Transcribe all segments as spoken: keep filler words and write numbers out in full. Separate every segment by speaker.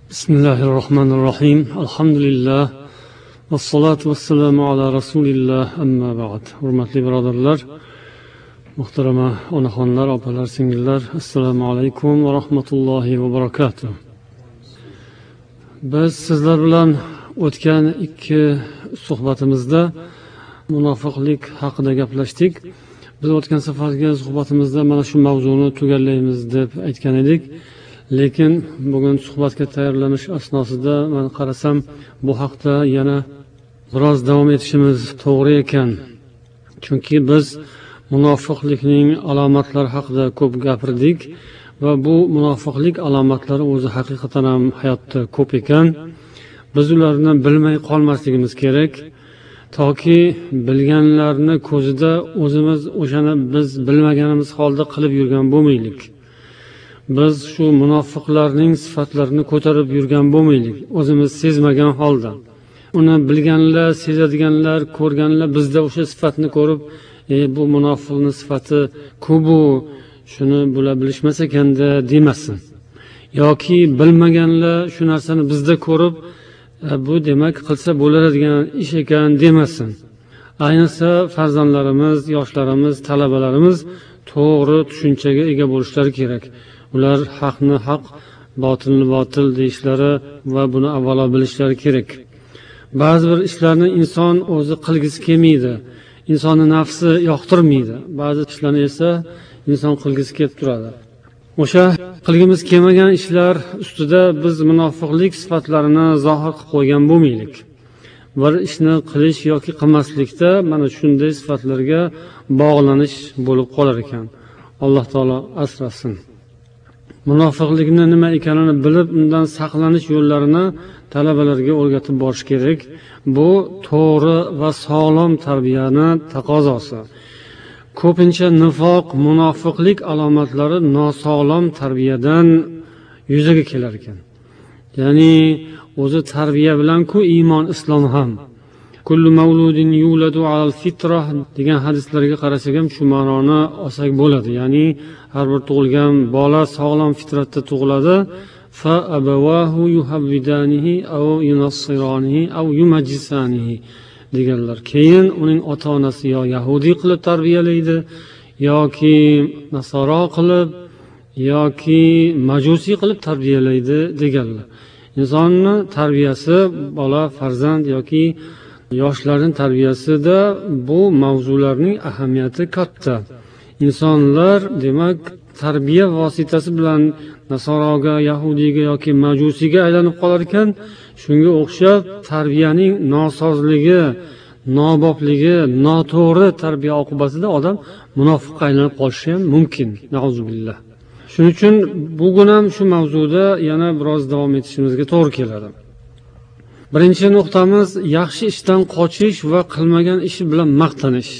Speaker 1: Bismillahirrahmanirrahim. Alhamdulillah. Vassalatu vassalamu ala rasulillah, amma ba'd. Hurmatli birodarlar, muhtarama onaxonlar, opalar, singillar, assalomu alaykum va rahmatullohi va barakatuh. Biz sizlar bilan o'tgan ikki suhbatimizda munofiqlik haqida gaplashdik. Biz o'tgan safargi suhbatimizda mana shu mavzuni tugallaymiz deb aytgan edik. Lekin bugun suhbatga tayyorlanish asnosida men qarasam, bu haqda yana biroz davom etishimiz to'g'ri ekan. Chunki biz munofiqlikning alomatlari haqida ko'p gapirdik va bu munofiqlik alomatlari o'zi haqiqatan ham hayotda ko'p ekan. Biz ularni bilmay qolmasligimiz kerak. Toki bilganlarni ko'zida o'zimiz o'shani biz bilmaganimiz holda qilib yurgan bo'lmaylik. Biz shu munofiqlarning sifatlarini ko'tarib yurgan bo'lmaylik, o'zimiz sezmagan holda. Uni bilganlar, sezadiganlar, ko'rganlar bizda o'sha sifatni ko'rib, "E, bu munofiqning sifati ku-bu, shuni bular bilishmas ekanda" demasin. Yoki bilmaganlar shu narsani bizda ko'rib, e, "Bu demak qilsa bo'ladigan ish ekan" demasin. Ayniqsa farzandlarimiz, yoshlarimiz, talabalarimiz to'g'ri tushunchaga ega bo'lishlari kerak. Ular haqni haq, botilni botil deyishlari va buni avvalo bilishlari kerak. Ba'zi bir ishlarni inson o'zi qilgisi kelmaydi, insonning nafsi yoqtirmaydi. Ba'zi ishlarni esa inson qilgisi kelib turadi. O'sha qilgimiz kelmagan ishlar ustida biz munofiqlik sifatlarini zohir qilib qo'ygan bo'lmaylik. Bir ishni qilish yoki qilmaslikda mana shunday sifatlarga bog'lanish bo'lib qolar ekan. Alloh taolo asrasin. Munofiqlikni nima ekanini bilib, undan saqlanish yo'llarini talabalarga o'rgatib borish kerak. Bu to'g'ri va sog'lom tarbiyani taqozosi. Ko'pincha nifoq, munofiqlik alomatlari nosog'lom tarbiyadan yuzaga kelar ekan. Ya'ni o'zi tarbiya bilan-ku iymon, islom ham. Kullu mavludin yuladu alal fitrah degan hadislarga qarasak ham shu ma'noni olsak bo'ladi. Ya'ni har bir tug'ilgan bola sog'lom fitratda tug'iladi. Fa abawahu yuhawwidanihi aw yunassiranihi aw yumajjisanihi deganlar. Keyin uning ota-onasi yo yahudi qilib tarbiyalaydi, yoki nasoro qilib, yoki majusi qilib tarbiyalaydi deganlar. Insonning tarbiyasi, bola, farzand yoki yoshlarning tarbiyasida bu mavzularning ahamiyati katta. Insonlar demak tarbiya vositasi bilan nasoroga, yahudiyga yoki majusiga aylanib qolar ekan, shunga o'xshab tarbiyaning nosozligi, nobobligi, noto'g'ri tarbiya oqibatida odam munofiqqa aylanib qolishi ham mumkin. Nauzubillah. Shuning uchun bugun ham shu mavzuda yana biroz davom etishimizga to'g'ri keladi. Birinchi nuqtamiz yaxshi ishdan qochish va qilmagan ishi bilan maqtanish.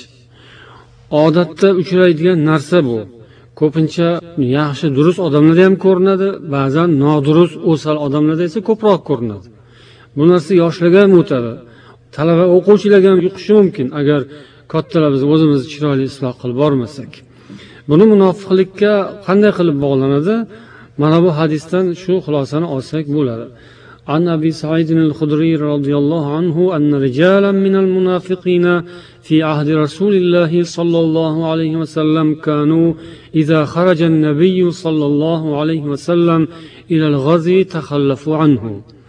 Speaker 1: Odatda uchraydigan narsa bu. Ko'pincha yaxshi, durust odamlarda ham ko'rinadi, ba'zan nodurust, o'sal odamlarda esa ko'proq ko'rinadi. Bu narsa yoshlarga ham o'tadi. Talaba, o'quvchilarga ham yuqishi mumkin agar kattalar biz o'zimizni chiroyli isloh qilib bormasak. Buni munofiqlikka qanday qilib bog'lanadi? Mana bu hadisdan shu xulosani olsak bo'ladi. عن أبي سعيد الخدري رضي الله عنه أن رجالا من المنافقين في عهد رسول الله صلى الله عليه وسلم كانوا إذا خرج النبي صلى الله عليه وسلم إلى الغزو تخلفوا عنه.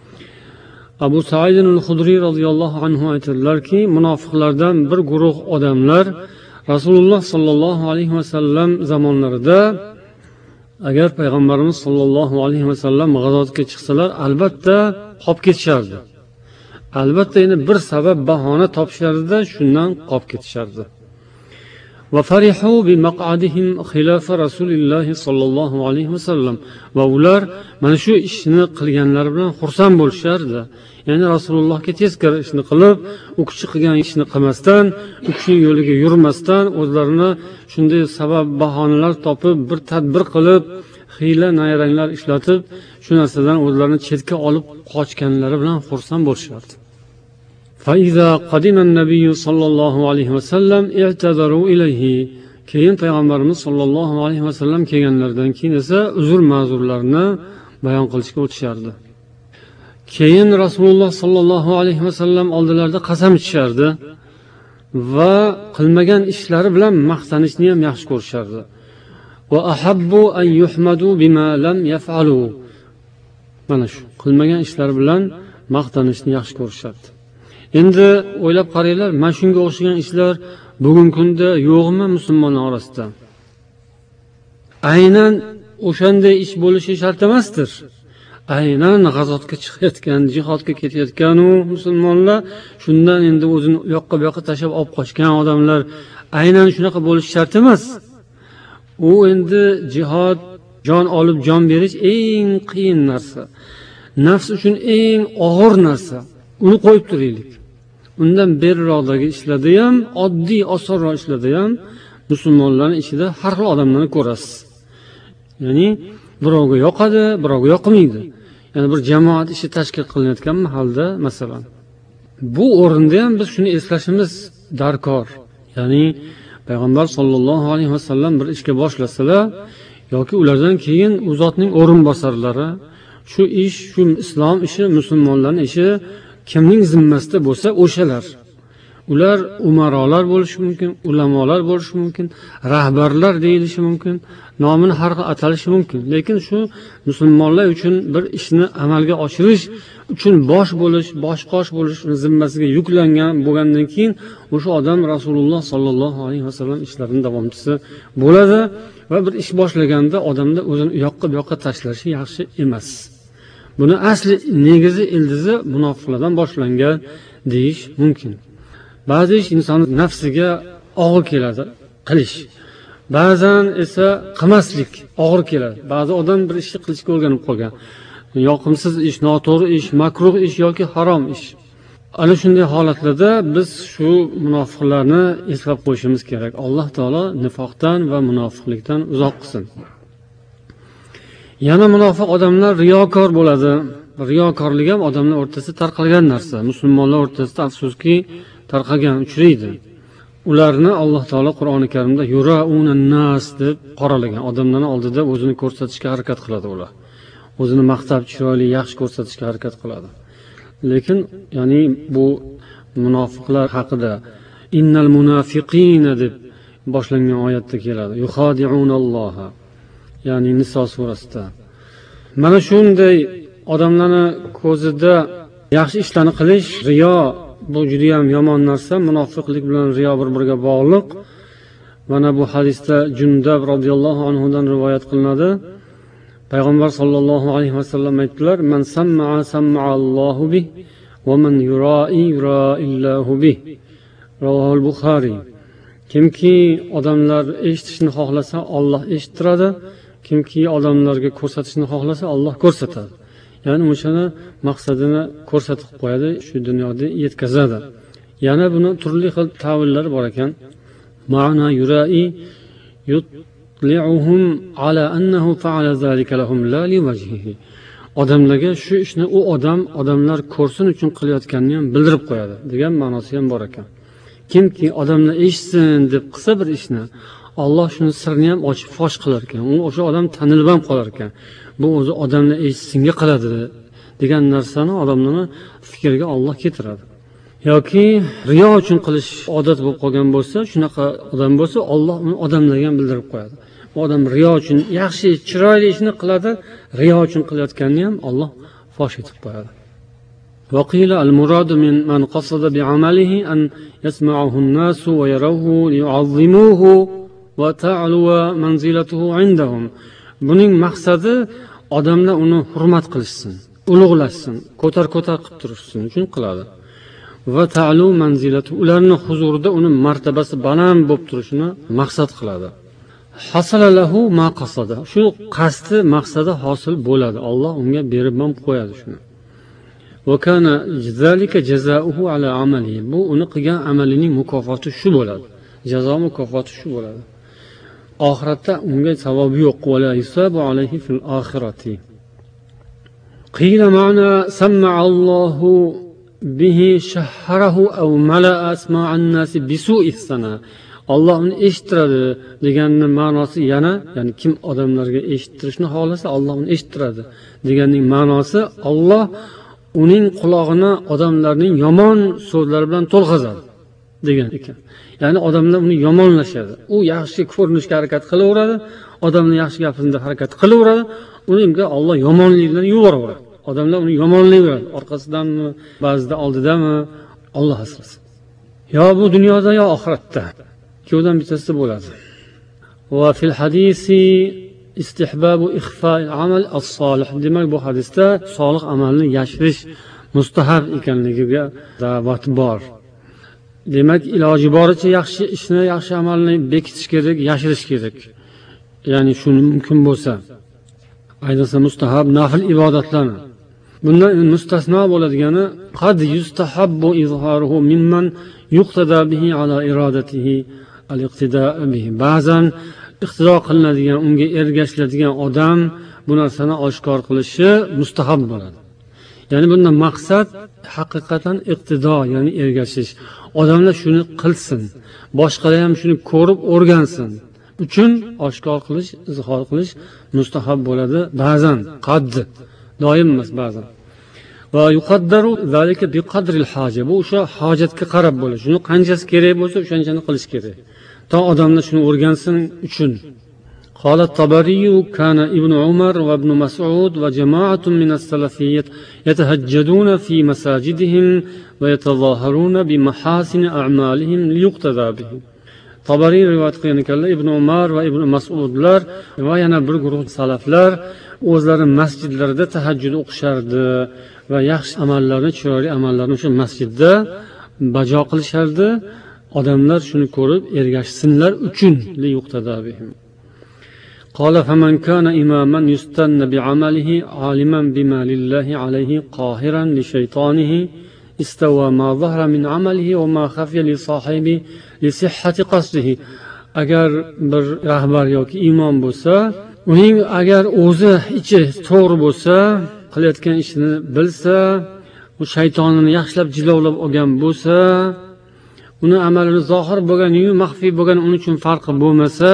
Speaker 1: Abu Sa'id al-Khudri radhiyallohu anhu aytadilarki, munofiqlardan bir guruh odamlar Rasululloh sallallohu alayhi vasallam zamonlarida agar payg'ambarimiz sollallohu alayhi vasallam g'azotga chiqsalar, albatta qolib ketishardi. Albatta yana bir sabab, bahona topishardi-da, shundan qolib ketishardi. Va farihu bi maq'adihim xilafa Rasulilloh sollallohu alayhi vasallam. Va ular mana shu ishni qilganlari bilan xursand bo'lishardi. Ya'ni Rasulullohga teskari ishni qilib, u kishi qilgan ishni qilmasdan, u kishining yo'liga yurmasdan, o'zlarini shunday sabab bahonalar topib, bir tadbir qilib, hiyla nayranglar ishlatib, shu narsadan o'zlarini chetga olib qochganlari bilan xursand bo'lishardi. Fa iza qadima an-nabiy sallallohu alayhi vasallam i'tadaru ilayhi. Keyin payg'ambarimiz sollallohu alayhi vasallam kelganlaridan keyin esa uzr ma'zurlarni bayon qilishga o'tishardi. keyin Rasululloh sollallohu alayhi vasallam oldilarida qasam ichishardi va qilmagan ishlari bilan maqtanishni ham yaxshi ko'rishardi. Va ahabbu an yuhmadu bima lam yaf'alu. Mana shu qilmagan ishlari bilan maqtanishni yaxshi ko'rishardi. Endi o'ylab qaranglar, mana shunga o'xshagan ishlar bugungi kunda yo'qmi musulmonlar orasida? Aynan o'shanday ish bo'lishi shart emasdir. Aynan g'azotga chiqayotgan, jihodga ketayotgan u musulmonlar, shundan endi o'zini u yoqqa bu yoqqa tashlab olib qochgan odamlar aynan shunaqa bo'lishi shart emas. U endi jihod, jon olib jon berish eng qiyin narsa. Nafs uchun eng og'ir narsa. Uni qo'yib turaylik. Undan beriroqdagi ishlarda ham, oddiy osonroq ishlarda ham musulmonlarning ichida har xil odamlarni ko'rasiz. Ya'ni birovga yoqadi, birovga yoqmaydi. Ya'ni bir jamoat ishi tashkil qilinayotgan mahalda masalan. Bu o'rinda ham biz shuni eslashimiz darkor. Ya'ni payg'ambar sollallohu alayhi vasallam bir ishga boshlasalar yoki ulardan keyin u zotning o'rinbosarlari shu ish, shu islom ishi, musulmonlarning ishi kimning zimmasida bo'lsa o'shalar. Ular umarolar bo'lishi mumkin, ulamolar bo'lishi mumkin, rahbarlar deyilishi mumkin, nomini har xil atalishi mumkin. Lekin shu musulmonlar uchun bir ishni amalga oshirish uchun bosh bo'lish, boshqosh bo'lish zimmasiga yuklangan bo'lgandan keyin o'sha odam Rasululloh sollallohu alayhi vasallam ishlarining davomchisi bo'ladi va bir ish boshlaganda odamda o'zini u yoqqa bu yoqqa tashlashi yaxshi emas. Buni asli negizi ildizi munofiqlardan boshlangan deyish mumkin. Ba'zi ish inson nafsiga og'ir keladi qilish. Ba'zan esa qilmaslik og'ir keladi. Ba'zi odam bir ishni qilishga o'rganib qolgan. Yoqimsiz ish, noto'g'ri ish, makruh ish yoki harom ish. Ana shunday holatlarda biz shu munofiqlarni eslab qo'yishimiz kerak. Alloh taolo nifoqdan va munofiqlikdan uzoq qilsin. Yana munofiq odamlar riyokor bo'ladi. Riyokorlik ham odamlar o'rtasida tarqalgan narsa. Musulmonlar o'rtasida afsuski tarqalgan, uchraydi. Ularni Alloh taolo Qur'oni Karimda yuraunan nas deb qoralagan. Odamlarning oldida o'zini ko'rsatishga harakat qiladi ular. O'zini maqtab, chiroyli, yaxshi ko'rsatishga harakat qiladi. Lekin ya'ni bu munofiqlar haqida innal munafiqina deb boshlangan oyatda keladi. Yukhadi'unalloha. Ya'ni Niso surasida. Mana shunday odamlarning ko'zida yaxshi ishlarni qilish, riyo bu juda ham yomon narsa. Munofiqlik bilan riyo bir-biriga bog'liq. Mana bu hadisda Jundab radhiyallohu anhu dan rivoyat qilinadi. Payg'ambar sollallohu alayhi vasallam aytdilar: "Man sam'a sam'a Allohu bih va man yura'i yura'illahu bih." Rivoyat Buxoriy. Kimki odamlar eshitishni xohlasa, Alloh eshittiradi. Kimki odamlarga ko'rsatishni xohlasa, Alloh ko'rsatadi. Ya'ni o'shani maqsadini ko'rsatib qo'yadi, shu dunyoda yetkazadi. Yana buni turli xil ta'villari bor ekan. Ma'na yura'i yutli'uhum ala annahu fa'ala zalika lahum la liwajhihi. Odamlarga shu ishni u odam odamlar ko'rsin uchun qilayotganini ham bildirib qo'yadi degan ma'nosi ham bor ekan. Kimki odamlar eshitsin deb qilsa bir ishni, Alloh shuni sirni ham ochib fosh qilar ekan. U o'sha odam tanilib ham qolar ekan. Bu o'zi odamlar eshitsinga qiladi degan narsani odamlarning fikriga Alloh keltiradi. Yoki riyo uchun qilish odat bo'lib qolgan bo'lsa, shunaqa odam bo'lsa, Alloh uni odamlarga ham bildirib qo'yadi. Bu odam riyo uchun yaxshi, chiroyli ishni qiladi, riyo uchun qilayotganini ham Alloh fosh etib qo'yadi. وقيل المراد من من قصد بعمله أن يسمعه الناس ويروه ليعظموه وتعلو منزلته عندهم. Buning maqsadi odamlar uni hurmat qilishsin, ulug'lashsin, ko'tar-ko'tar qilib turishsin uchun qiladi. Va ta'lu manzilatu, ularning huzurida uni martabasi baland bo'lib turishini maqsad qiladi. Hasalalahu ma qasada. Shu qasdi, maqsadi hosil bo'ladi. Alloh unga berib ham qo'yadi shuni. Va kana zalika jazaohu ala amali. Bu uni qilgan amalining mukofoti shu bo'ladi. Jazo mukofoti shu bo'ladi. Oxiratda unga savob yo'q. Va la hisabu alayhi fil oxirati. Qila ma'na sam'a Allahu bihi shaharahu aw mala'a asma'an nas bisu'i sana. Alloh uni eshittiradi deganning ma'nosi yana, ya'ni kim odamlarga eshittirishni xohlasa, Alloh uni eshittiradi deganning ma'nosi, Alloh uning qulog'ini odamlarning yomon so'zlari bilan to'lg'azadi degan ekan. Ya'ni odamlar uni yomonlashadi. U yaxshi ko'rinishga harakat qilaveradi, odamni yaxshi gapirishga harakat qilaveradi, unga Alloh yomonlikdan yuboraveradi. Odamlar uni yomonlayveradi, orqasidanmi, ba'zida oldidami, Alloh asrasin. Yo bu dunyoda yo oxiratda. Ikkovidan bittasi bo'ladi. Va fil hadisi istihbabu ikhfa'il amal as-solih. Demak, bu hadisda solih amalni yashirish mustahab ekanligiga da'vat bor. Demak, iloji boricha yaxshi ishni, yaxshi amalni bekitish kerak, yashirish kerak. Ya'ni shuni mumkin bo'lsa, ayniqsa mustahab nafil ibodatlarni. Bundan mustasno bo'ladigani qad yustahabbu izharuhu mimman yuqtada bihi ala iradatihi al-iqtida' bihi. Ba'zan iqtido qilinadigan, unga ergashiladigan odam bu narsani oshkor qilishi mustahab bo'ladi. Ya'ni bundan maqsad haqiqatan iqtido, ya'ni ergashish. Odamlar shuni qilsin, boshqalar ham shuni ko'rib o'rgansin uchun oshkor qilish, izhor qilish mustahab bo'ladi. Ba'zan qad, doim emas, ba'zan. Va yuqaddaru zalika biqadril haja. Bu o'sha hojatga qarab bo'ladi. Shuni qanchasi kerak bo'lsa, o'shanchani qilish kerak. To odamlar shuni o'rgansin uchun. قال الطبري كان ابن عمر وابن مسعود وجماعة من السلفية يتهجدون في مساجدهم ويتظاهرون بمحاسن أعمالهم ليقتدى بهم. Tabariy rivoyat qilgan ekanlar, Ibn Umar va Ibn Mas'udlar va yana bir guruh salaflar o'zlari masjidlarida tahajjud o'qishardi va yaxshi amallarni, chiroyli amallarni o'sha masjidda bajo qilishardi. Odamlar shuni ko'rib ergashsinlar uchun liyuqtada bihim. قال فمن كان إماما يستنى بعمله عالما بما لله عليه قاهرا لشيطانه استوى ما ظهر من عمله وما خفي لصاحبه لصحة قصده. agar bir rahbar yoki imom bo'lsa, uning agar o'zi ichi to'g'ri bo'lsa, qilayotgan ishini bilsa, u shaytonini yaxshilab jilovlab olgan bo'lsa, uni amalini zohir bo'lgan-yu maxfiy bo'lgan uning uchun farqi bo'lmasa,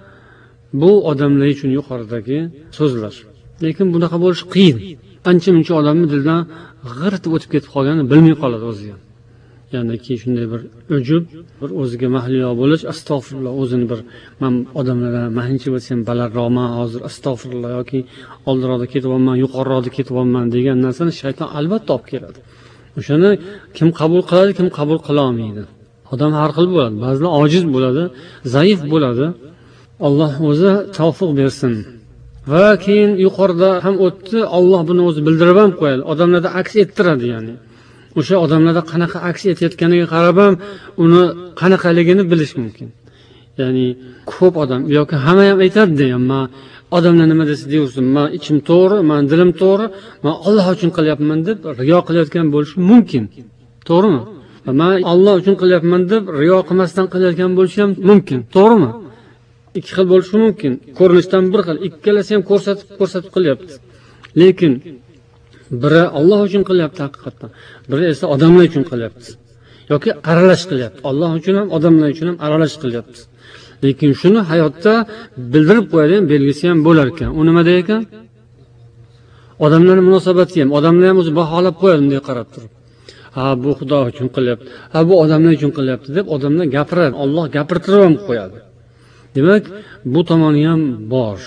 Speaker 1: bu odamlar uchun yuqoridagi so'zlar. Lekin bunaqa bo'lish qiyin. Ancha-muncha odamni dildan g'irtib o'tib ketib qolganini bilmay qoladi o'zi ham. Ya'ni ki shunday bir ujub, bir o'ziga mahliyo bo'lish, astag'firulloh, o'zini bir men odamlardan mahinchi bo'lsam balandroqman, hozir astag'firulloh yoki oldiroqda ketyapman, yuqoriroqda ketyapman degan narsani shayton albatta olib keladi. O'shani kim qabul qiladi, kim qabul qila olmaydi. Odam har xil bo'ladi. Ba'zilar ojiz bo'ladi, zaif bo'ladi. Alloh o'zi tavfiq bersin. Va keyin yuqorida ham o'tdi, Alloh buni o'zi bildirib ham qo'yadi. Odamlarda aks ettiradi, ya'ni. O'sha odamlarda qanaqa aks etayotganiga qarab ham uni qanaqaligini bilish mumkin. Ya'ni ko'p odam yoki hamma ham aytadi, men odamlar nima desa deyursin, men ichim to'g'ri, men dilim to'g'ri, men Alloh uchun qilyapman deb riyo qilayotgan bo'lishi mumkin. To'g'rimi? Men Alloh uchun qilyapman deb riyo qilmasdan qilayotgan bo'lishi ham mumkin. To'g'rimi? Ikki xil bo'lishi mumkin. Ko'rinishdan bir xil, ikkalasi ham ko'rsatib ko'rsatib qilyapti. Lekin biri Alloh uchun qilyapti haqiqatan, biri esa odamlar uchun qilyapti. Yoki aralash qilyapti. Alloh uchun ham, odamlar uchun ham aralash qilyapti. Lekin shuni hayotda bildirib qo'yadigan belgisi ham bo'lar ekan. U nima deydi ekan? Odamlarning munosabati ham, odamlar ham o'zi baholab qo'yadi bunday qarab turib. Ha, bu Xudo uchun qilyapti. Ha, bu odamlar uchun qilyapti deb odamlar gapiradi. Alloh gapirtirib ham qo'yadi. Demak, bu tomoni ham bor.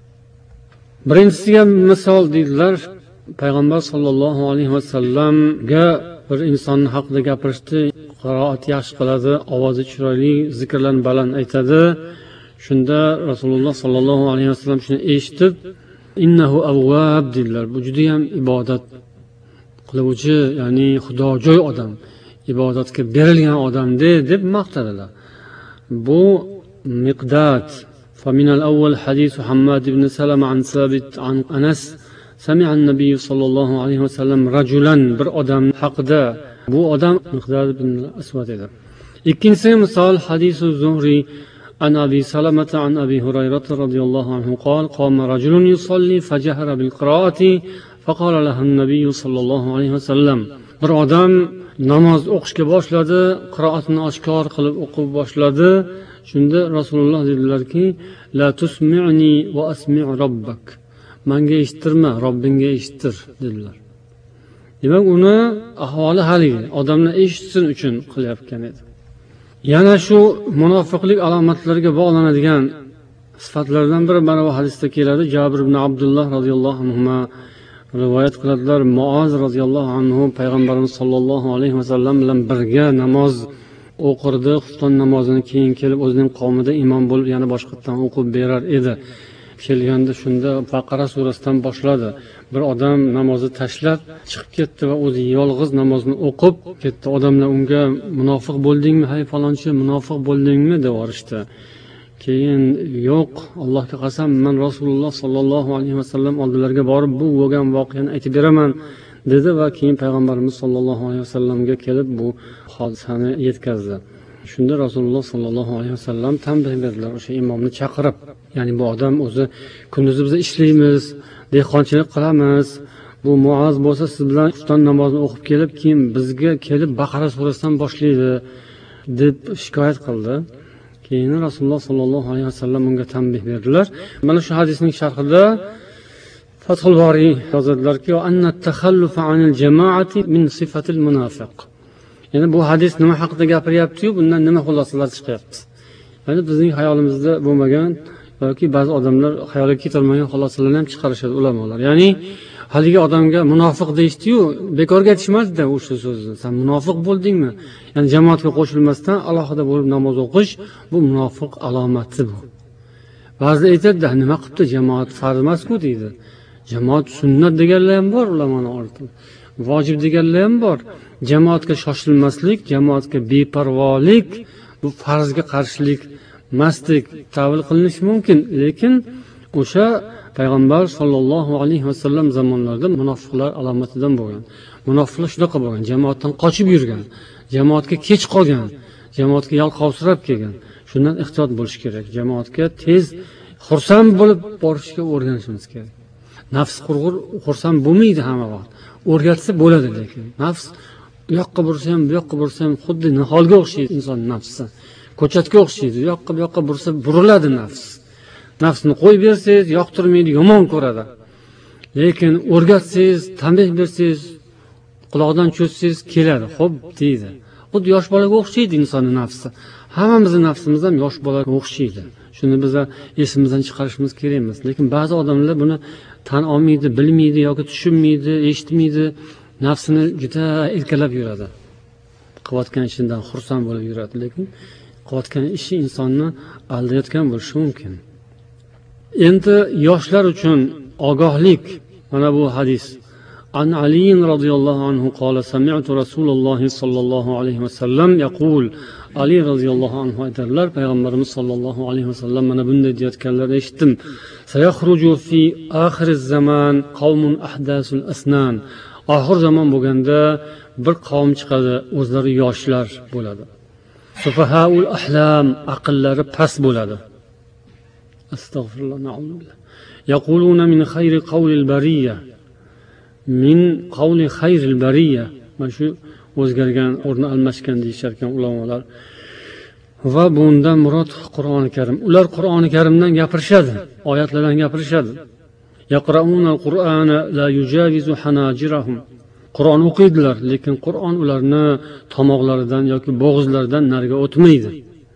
Speaker 1: Birinchisiga misol deydilar, payg'ambar sollallohu alayhi vasallamga bir insonni haqida gapirishdi, qiroat yaxshi qiladi, ovozi chiroyli, zikrlarni baland aytadi. Shunda Rasululloh sollallohu alayhi vasallam shuni eshitib, innahu avvab dedilar. Bu juda ham ibodat qiluvchi, ya'ni xudojo'y odam, ibodatga berilgan odam deb maqtadilar. Bu miqdad. فمن الأول حديث حماد بن سلمة عن ثابت عن أنس سمع النبي صلى الله عليه وسلم رجلا bir odam haqida. Bu odam Miqdad ibn Aswad edi. Ikkinchisi misol hadisu Zuhri عن أبي سلمة عن أبي هريرة رضي الله عنه قال قام رجل يصلي فجهر بالقراءة فقال له النبي صلى الله عليه وسلم. Bir odam namoz o'qishga boshladi, qiroatni oshkor qilib o'qib boshladi. Shunda Rasululloh dedilarki, la tusmi'ni va asmi' robbak. Menga eshittirma, Robbingga eshittir dedilar. demak uni ahvoli haligi odamlar eshitsin uchun qilayotgan edi. Yana shu munofiqlik alomatlariga bog'lanadigan sifatlardan biri mana bu hadisda keladi. Jabir ibn Abdulloh radhiyallohu anhu rivoyat qiladilar. Muoz radhiyallohu anhu payg'ambarimiz sollallohu alayhi vasallam bilan birga namoz o'qirdi. Xufton namozini keyin kelib o'zining qavmida imom bo'lib yana boshqatdan o'qib berar edi. Kelganda shunda Baqara surasidan boshladi. Bir odam namozni tashlab chiqib ketdi va o'zi yolg'iz namozni o'qib ketdi. Odamlar unga munofiq bo'ldingmi, hay falonchi munofiq bo'ldingmi deb orishdi. Keyin yo'q, Allohga qasam, men Rasululloh sollallohu alayhi vasallam oldilariga borib bu bo'lgan voqeani aytib beraman dedi va keyin payg'ambarimiz sollallohu alayhi vasallamga kelib bu hodisani yetkazdi. Shunda Rasululloh sollallohu alayhi vasallam tanbeh berdilar o'sha imomni chaqirib. Ya'ni bu odam o'zi kunduzi biz ishlaymiz, dehqonchilik qilamiz. Bu Muoz bo'lsa siz bilan xufton namozini o'qib kelib, keyin bizga kelib Baqara surasidan boshlaydi deb shikoyat qildi. Keyin Rasululloh sollallohu alayhi vasallam unga tanbeh berdilar. Mana shu hadisning sharhida Fathul Bari yozadilarki, anna at-takhallufa 'anil jama'ati min sifatil munafiq. Ya'ni bu hadis nima haqida gapiryapti-yu, bundan nima xulosalar chiqyapti? Ya'ni bizning hayolimizda bo'lmagan yoki ba'zi odamlar xayoliga keltirmagan xulosalarni ham chiqarishadi ulamolar. Ya'ni haligi odamga munofiq deyishdi-yu, bekorga aytishmadi-da o'sha so'zni. Sen munofiq bo'ldingmi? Ya'ni jamoatga qo'shilmasdan alohida bo'lib namoz o'qish bu munofiq alomati bu. Ba'zi aytadi, nima qilibdi, jamoat farz emas-ku deydi. Jamoat sunnat deganlar ham bor ulamolar orasida. Vojib deganlar ham bor. Jamoatga shoshilmaslik, jamoatga beparvolik bu farzga qarshilik emasdek ta'bir qilinishi mumkin, lekin o'sha payg'ambar sollallohu alayhi vasallam zamonlarida munofiqlar alomatidan bo'lgan. Munofiqlar shunaqa bo'lgan, jamoatdan qochib yurgan, jamoatga kech qolgan, jamoatga yalqovsirab kelgan. Shundan ehtiyot bo'lish kerak. Jamoatga tez xursand bo'lib borishga o'rganishimiz kerak. Nafs qurg'ur xursand bo'lmaydi hamma vaqt. O'rgatsa bo'ladi, lekin nafs u yoqqa bursa ham, bu yoqqa bursa ham xuddi niholga o'xshaydi inson nafsi. Ko'chatga o'xshaydi. U yoqqa bu yoqqa bursa buriladi nafs. Nafsni qo'yib bersangiz, yoqtirmaydi, yomon ko'radi. Lekin o'rgatsangiz, tanbeh bersangiz, quloqdan cho'zsangiz keladi, xo'p deydi. Xuddi yosh bolaga o'xshaydi insonning nafsi. Hammamizning nafsimiz ham yosh bolaga o'xshaydi. Shuni biz esimizdan chiqarishimiz kerak emas. Lekin ba'zi odamlar buni tan olmaydi, bilmaydi yoki tushunmaydi, eshitmaydi, nafsini juda erkalab yuradi. Qilayotgan ishidan xursand bo'lib yuradi, lekin qilayotgan ishi insonni aldayotgan bo'lishi mumkin. Endi yoshlar uchun ogohlik mana bu hadis. An Ali radhiyallohu anhu qala sami'tu Rasululloh sallallohu alayhi vasallam yaqul. Ali radhiyallohu anhu aytadilar, payg'ambarimiz sollallohu alayhi vasallam mana bunday deyotganlarini eshitdim. Sayakhruju fi oxiriz zaman qawmun ahdasul asnan. Oxir zamon bo'lganda bir qavm chiqadi, o'zlari yoshlar bo'ladi. Sufahaul ahlam, aqllari past bo'ladi. Astagfirullah, na'udzubillah. Yaquluna min khayri qawlil bariyya. Min qawli khayril bariyya. Mana shu o'zgargan, o'rni almashgan deyishar ekan ulamolar. Va bundan murod Qur'oni Karim. Ular Qur'oni Karimdan gapirishadi, oyatlardan gapirishadi. Yaqra'una al-Qur'ana la yujavizu hanajirahum. Qur'on o'qiydilar, lekin Qur'on ularni tomoqlaridan yoki bo'g'izlaridan nariga o'tmaydi.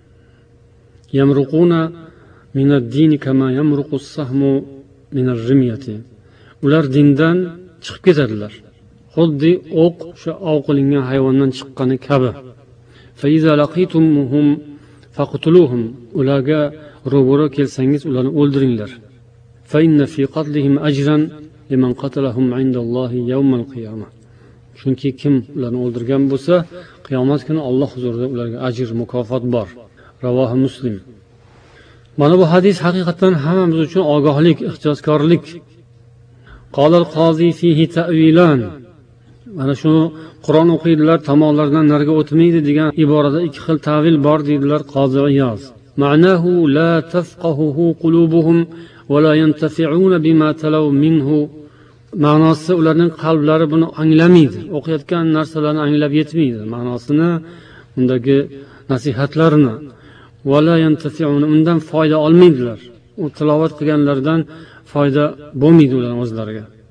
Speaker 1: Yamruquna min ad-din kama yamruqu as-sahmu min ar-rimyati. Ular dindan chiqib ketadilar. Xuddi o'q o'sha ov qilingan hayvondan chiqqani kabi. Fa iza laqitumuhum faqtuluhum. Ularga ro'baro kelsangiz ularni o'ldiringlar. Fa inna fi qatlihim ajran liman qatalahum 'indallohi yawmal qiyamah. Chunki kim ularni o'ldirgan bo'lsa, qiyomat kuni Alloh huzurida ularga ajr, mukofot bor. Ravohi Muslim. Mana bu hadis haqiqatan hammamiz uchun ogohlik, ehtiyotkorlik. Qala al-qozi fihi ta'wilan. Mana shu Qur'on o'qiydilar, tomoqlaridan nariga o'tmaydi degan iborada ikki xil ta'vil bor deydilar qozi Iyoz. Ma'nahu la tafqahuhu qulubuhum va la yantafi'una bima talaw minhu. Ma'nosi ularning qalblari buni anglamaydi, o'qiyotgan narsalarni anglab yetmaydi. Ma'nosini, undagi nasihatlarini va la yantafi'una, undan foyda olmaydilar. U tilovat qilganlardan foyda bo'lmaydi ular o'zlariga.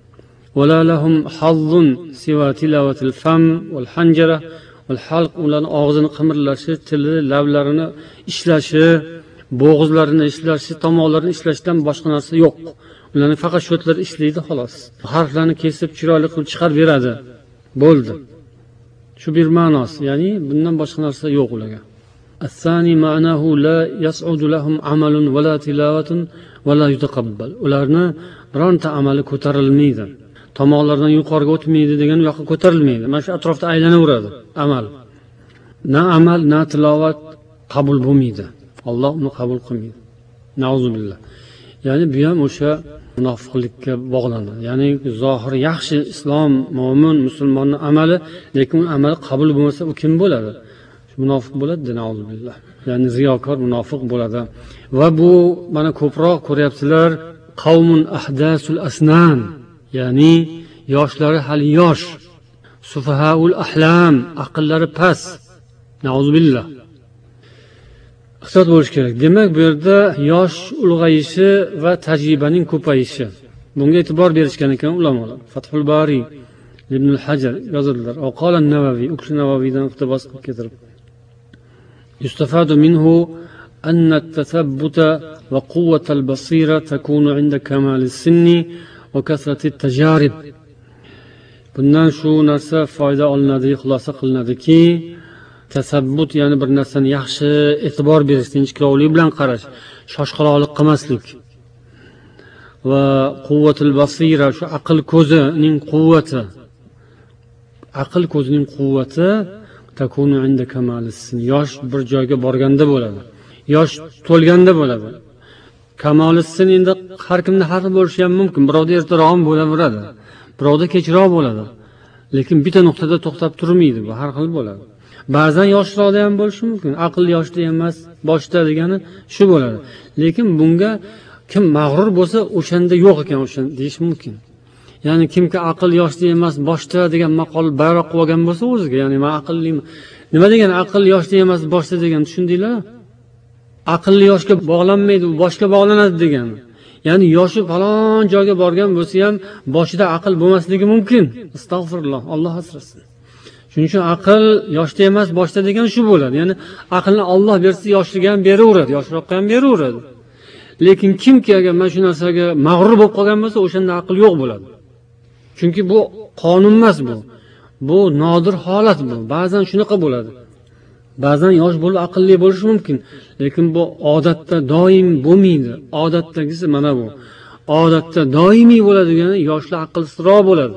Speaker 1: ولا لهم حظ سوى تلاوة الفم والحنجرة والحلق. ularning og'zini qimirlashi, tili, lablarini ishlashi, bo'g'izlarini ishlashi, tomoqlarini ishlashdan boshqa narsa yo'q. Ularni faqat sho'tlar ishlaydi xolos. Harflarni kesib chiroyli qilib chiqarib beradi. Bo'ldi. Shu bir ma'nosi, ya'ni bundan boshqa narsa yo'q ularga. As-sani ma'nahu la yas'udu lahum amalun wala tilawatun wala yutaqabbal. Ularni bironta amali ko'tarilmaydi. Tomoqlardan yuqoriga o'tmaydi degan u yoqqa ko'tarilmaydi. Mana shu atrofda aylanaveradi amal. Na amal, na tilovat qabul bo'lmaydi. Alloh uni qabul qilmaydi. Nauzubillah. Ya'ni bu ham o'sha munofiqlikka bog'lanadi. Ya'ni zohir yaxshi islom, mo'min, musulmonning amali, lekin amali qabul bo'lmasa, u kim bo'ladi? Munofiq bo'ladi, nauzubillah. Ya'ni riyokor, munofiq bo'ladi. Va bu mana ko'proq ko'ryapsizlar, qavmun ahdasul asnan, ya'ni yoshlari hali yosh, sufahaul ahlam, aqllari past. Nauzubillah. Iqtisod bo'lish kerak. Demak, bu yerda yosh ulg'ayishi va tajribaning ko'payishi. Bunga e'tibor berishgan ekan ulamolar. Fathul Bari, Ibn al-Hajar yozadilar. Aqala an-Navawi, ukshi Navaviydan iqtibos qilib keltirib. Yustafadu minhu anna at-tathabbuta wa quwwat al-basira takunu 'inda kamal as-sinni wa kasrat at-tajarib. Bundan shu narsa foyda olinadi, xulosa qilinadiki, tasabbut, ya'ni bir narsani yaxshi e'tibor berish, tinchliklik bilan qarash, shoshqaloqlik qilmaslik. Va quvvatul basira, shu aql ko'zining quvvati. Aql ko'zining quvvati takunu 'inda kamalis-sin. Yosh bir joyga borganda bo'ladi. Yosh to'lganda bo'ladi. Kamalis-sin endi har kimda har xil bo'lishi ham mumkin. Birovda ertaroq bo'laveradi, birovda kechroq bo'ladi. Lekin bitta nuqtada to'xtab turmaydi, bu har xil bo'ladi. Ba'zan yoshroqda ham bo'lishi mumkin. Aql yoshda emas, boshda degani shu bo'ladi. Lekin bunga kim mag'rur bo'lsa, o'shanda yo'q ekan, o'shan deyish mumkin. Ya'ni kimki aql yoshda emas, boshda degan maqol bayroq qilib olgan bo'lsa o'ziga, ya'ni men aqlliman. Nima degani aql yoshda emas, boshda degan tushundinglar? Aqlli yoshga bog'lanmaydi, u boshga bog'lanadi degani. Ya'ni yoshi falon joyga borgan bo'lsa ham boshida aql bo'lmasligi mumkin. Astag'firulloh, Alloh asrasin. Shuning uchun aql yoshda emas, boshda degan shu bo'ladi. Ya'ni aqlni Alloh bersa, yoshliga ham beraveradi, yoshroqqa ham beraveradi. Lekin kimki agar mana shu narsaga mag'rur bo'lib qolgan bo'lsa, o'shanda aql yo'q bo'ladi. Chunki bu qonun emas bu. Bu nodir holat bu. Ba'zan shunaqa bo'ladi. Ba'zan yosh bo'lib aqlli bo'lishi mumkin, lekin bu odatda doim bo'lmaydi. Odatdagisi mana bu. Odatda doimiy bo'ladigani yoshlar aqlsizroq bo'ladi.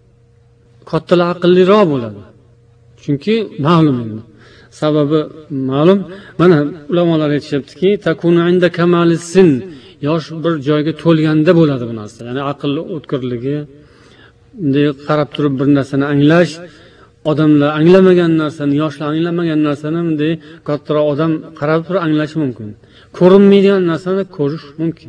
Speaker 1: Kattalar aqlliroq bo'ladi. Chunki ma'lum endi. Sababi ma'lum. Mana ulamolar aytishyaptiki, takunu 'inda kamalis-sin. Yosh bir joyga to'lganda bo'ladi bu narsa. Ya'ni aql o'tkirligi, bunday qarab turib bir narsani anglash, odamlar anglamagan narsani, yoshlar anglamagan narsani bunday kattaroq odam qarab turib anglashi mumkin. Ko'rinmaydigan narsani ko'rish mumkin.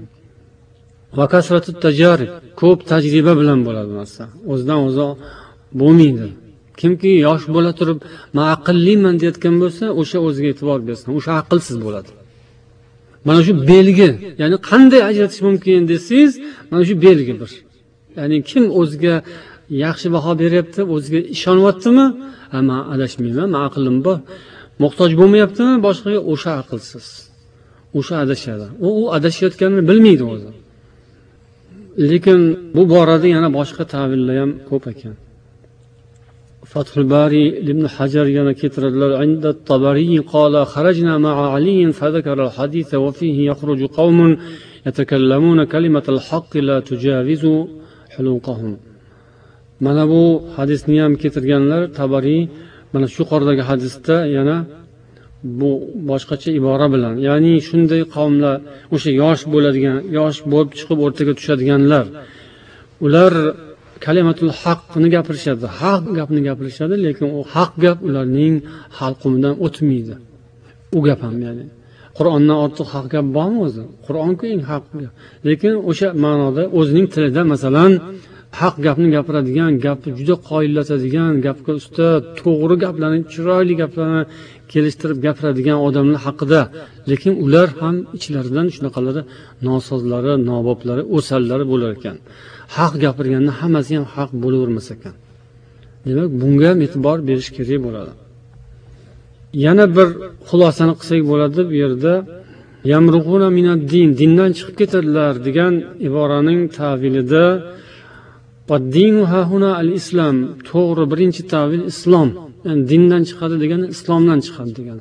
Speaker 1: Va kasratut tajarib, ko'p tajriba bilan bo'ladi narsa. O'zidan o'zi bo'lmaydi. Kimki yosh bo'la turib, "Men aqlliman" deyotgan bo'lsa, o'sha o'ziga e'tibor bersin. O'sha aqlsiz bo'ladi. Mana shu belgi, ya'ni qanday ajratish mumkin desangiz, mana shu belgi bir. Ya'ni kim o'ziga yaxshi baho beryapti, o'ziga ishonyaptimi? Ha, men adashmayman, men aqlim bor. Muhtoj bo'lmayaptimi boshqaga? O'sha aqlsiz. O'sha adashadi. U u adashayotganini bilmaydi o'zi. Lekin bu borada yana boshqa ta'villar ham ko'p ekan. Fathul Bari Ibn Hajar yana keltiradilar. Inda Tabari qala kharajna ma'a Ali fa dhakara al-hadith wa fihi yakhruju qaumun yatakallamuna kalimatal haqq la tujawizu huluqahum. Mana bu hadisni ham keltirganlar Tabari, mana shu yuqoridagi hadisda yana bu boshqacha ibora bilan, ya'ni shunday qavmlar, o'sha yosh bo'ladigan, yosh bo'lib chiqib o'rtaga tushadiganlar, ular kalimatul haqni gapirishadi, haq gapni gapirishadi, lekin u haq gap ularning halqumidan o'tmaydi. U gap ham, ya'ni Qur'ondan ortiq haq gap bormi o'zi? Qur'on-ku eng haq gap. Lekin o'sha ma'noda o'zining tilida, masalan, haq gapni gapiradigan, gapni juda qoyillatadigan, gapga usta, to'g'ri gaplarni, chiroyli gaplarni kelishtirib gapiradigan odamlar haqida, lekin ular ham ichlaridan shunaqalari nosozlari, noboblari, o'sallari bo'lar ekan. haq gapirganda hammasi ham haq bo'lavermas ekan. Demak, bunga ham e'tibor berish kerak bo'ladi. Yana bir xulosani qilsak bo'ladi bu yerda, yamruquna minad-din, dindan chiqib ketadilar degan iboraning ta'vilida Ad-dinu hahuna al-islam, to'g'ri birinchi ta'vil islom. Yani dindan chiqadi degani islomdan chiqadi degani.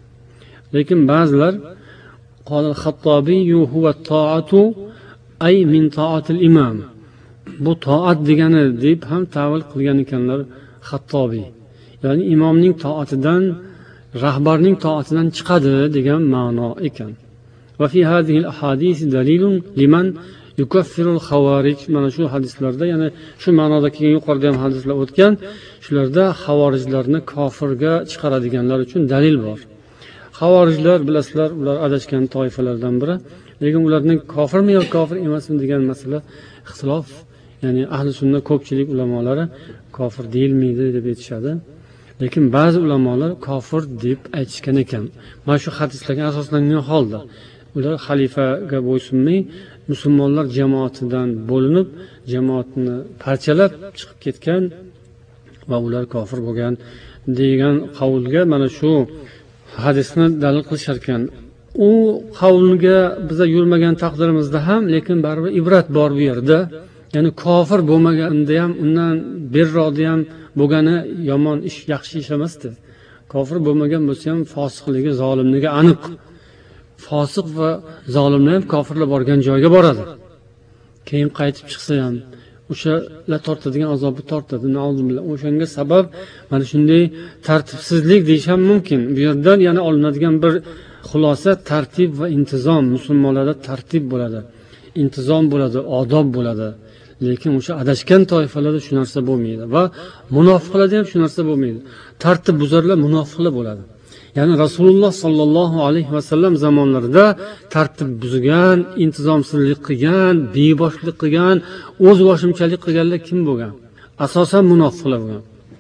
Speaker 1: Lekin ba'zilar qala al-Xattabiy huwa at-ta'atu ay min ta'atil imam. Bu toat degani deb ham ta'vil qilgan ekanlar Xattabiy. Ya'ni imomning toatidan, rahbarning toatidan chiqadi degan ma'no ekan. Va fi hadhihi al-ahadith dalilun liman yukaffirul xavarij. Mana shu hadislarda, ya'ni shu ma'noda kelgan yuqorida ham hadislar o'tgan, shularda xavorijlarni kofirga chiqaradiganlar uchun dalil bor. Xavorijlar bilasizlar, ular adashgan toifalardan biri. Lekin ularning kofirmi yoki kofir emasmi degan masala ixtilof. Ya'ni ahli sunna ko'pchilik ulamolari kofir deyilmaydi deb aytishadi. Lekin ba'zi ulamolar kofir deb aytishgan ekan. Mana shu hadislarga asoslangan holda ular xalifaga bo'ysunmay musulmonlar jamoatidan bo'linib, jamoatni parchalab chiqib ketgan va ular kofir bo'lgan degan qavlga mana shu hadisni dalil qilishar ekan. U qavlga biz yurmagan taqdirimizda ham, lekin baribir ibrat bor bu yerda. Ya'ni kofir bo'lmaganda ham, undan beriroqda ham bo'lgani yomon ish, yaxshi ish emasdi. Kofir bo'lmagan bo'lsa ham fosiqligi, zolimligi aniq. Fosiq va zolimlar ham kofirlar borgan joyga boradi. Keyin qaytib chiqsa ham o'shalar tortadigan azobni tortadi. Na'udzubillah. O'shanga sabab mana shunday tartibsizlik deyish ham mumkin. Bu yerdan yana olinadigan bir xulosa tartib va intizom. Musulmonlarda tartib bo'ladi, intizom bo'ladi, odob bo'ladi. Lekin o'sha adashgan toifalarda shu narsa bo'lmaydi va munofiqlarda ham shu narsa bo'lmaydi. Tartib buzarlar munofiqlar bo'ladi. Ya'ni Rasululloh sollallohu alayhi vasallam zamonlarida tartib buzgan, intizomsizlik qilgan, beboshlik qilgan, o'z boshimchalik qilganlar kim bo'lgan? Asosan munofiqlar bo'lgan.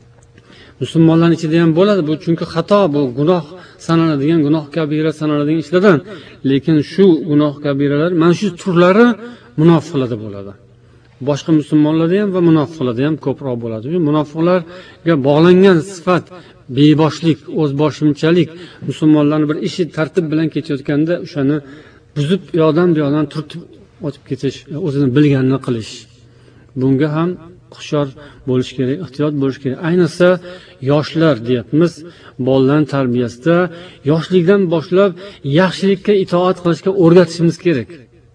Speaker 1: Musulmonlar ichida ham bo'ladi bu, chunki xato, bu gunoh sanaladigan, gunoh kabira sanaladigan ishlardan. Lekin shu gunoh kabiralar mana shu turlari munofiqlarda bo'ladi. Boshqa musulmonlarda ham va munofiqlarda ham ko'proq bo'ladi. Munofiqlarga bog'langan sifat beboshlik, o'zboshimchalik, musulmonlarning bir ishi tartib bilan ketayotganda o'shani buzib, u yoqdan bu yoqdan turtib o'tib ketish, o'zini bilganini qilish. Bunga ham hushyor bo'lish kerak, ehtiyot bo'lish kerak. Ayniqsa yoshlar deyapmiz, bolalar tarbiyasida yoshlikdan boshlab yaxshilikka itoat qilishga o'rgatishimiz kerak.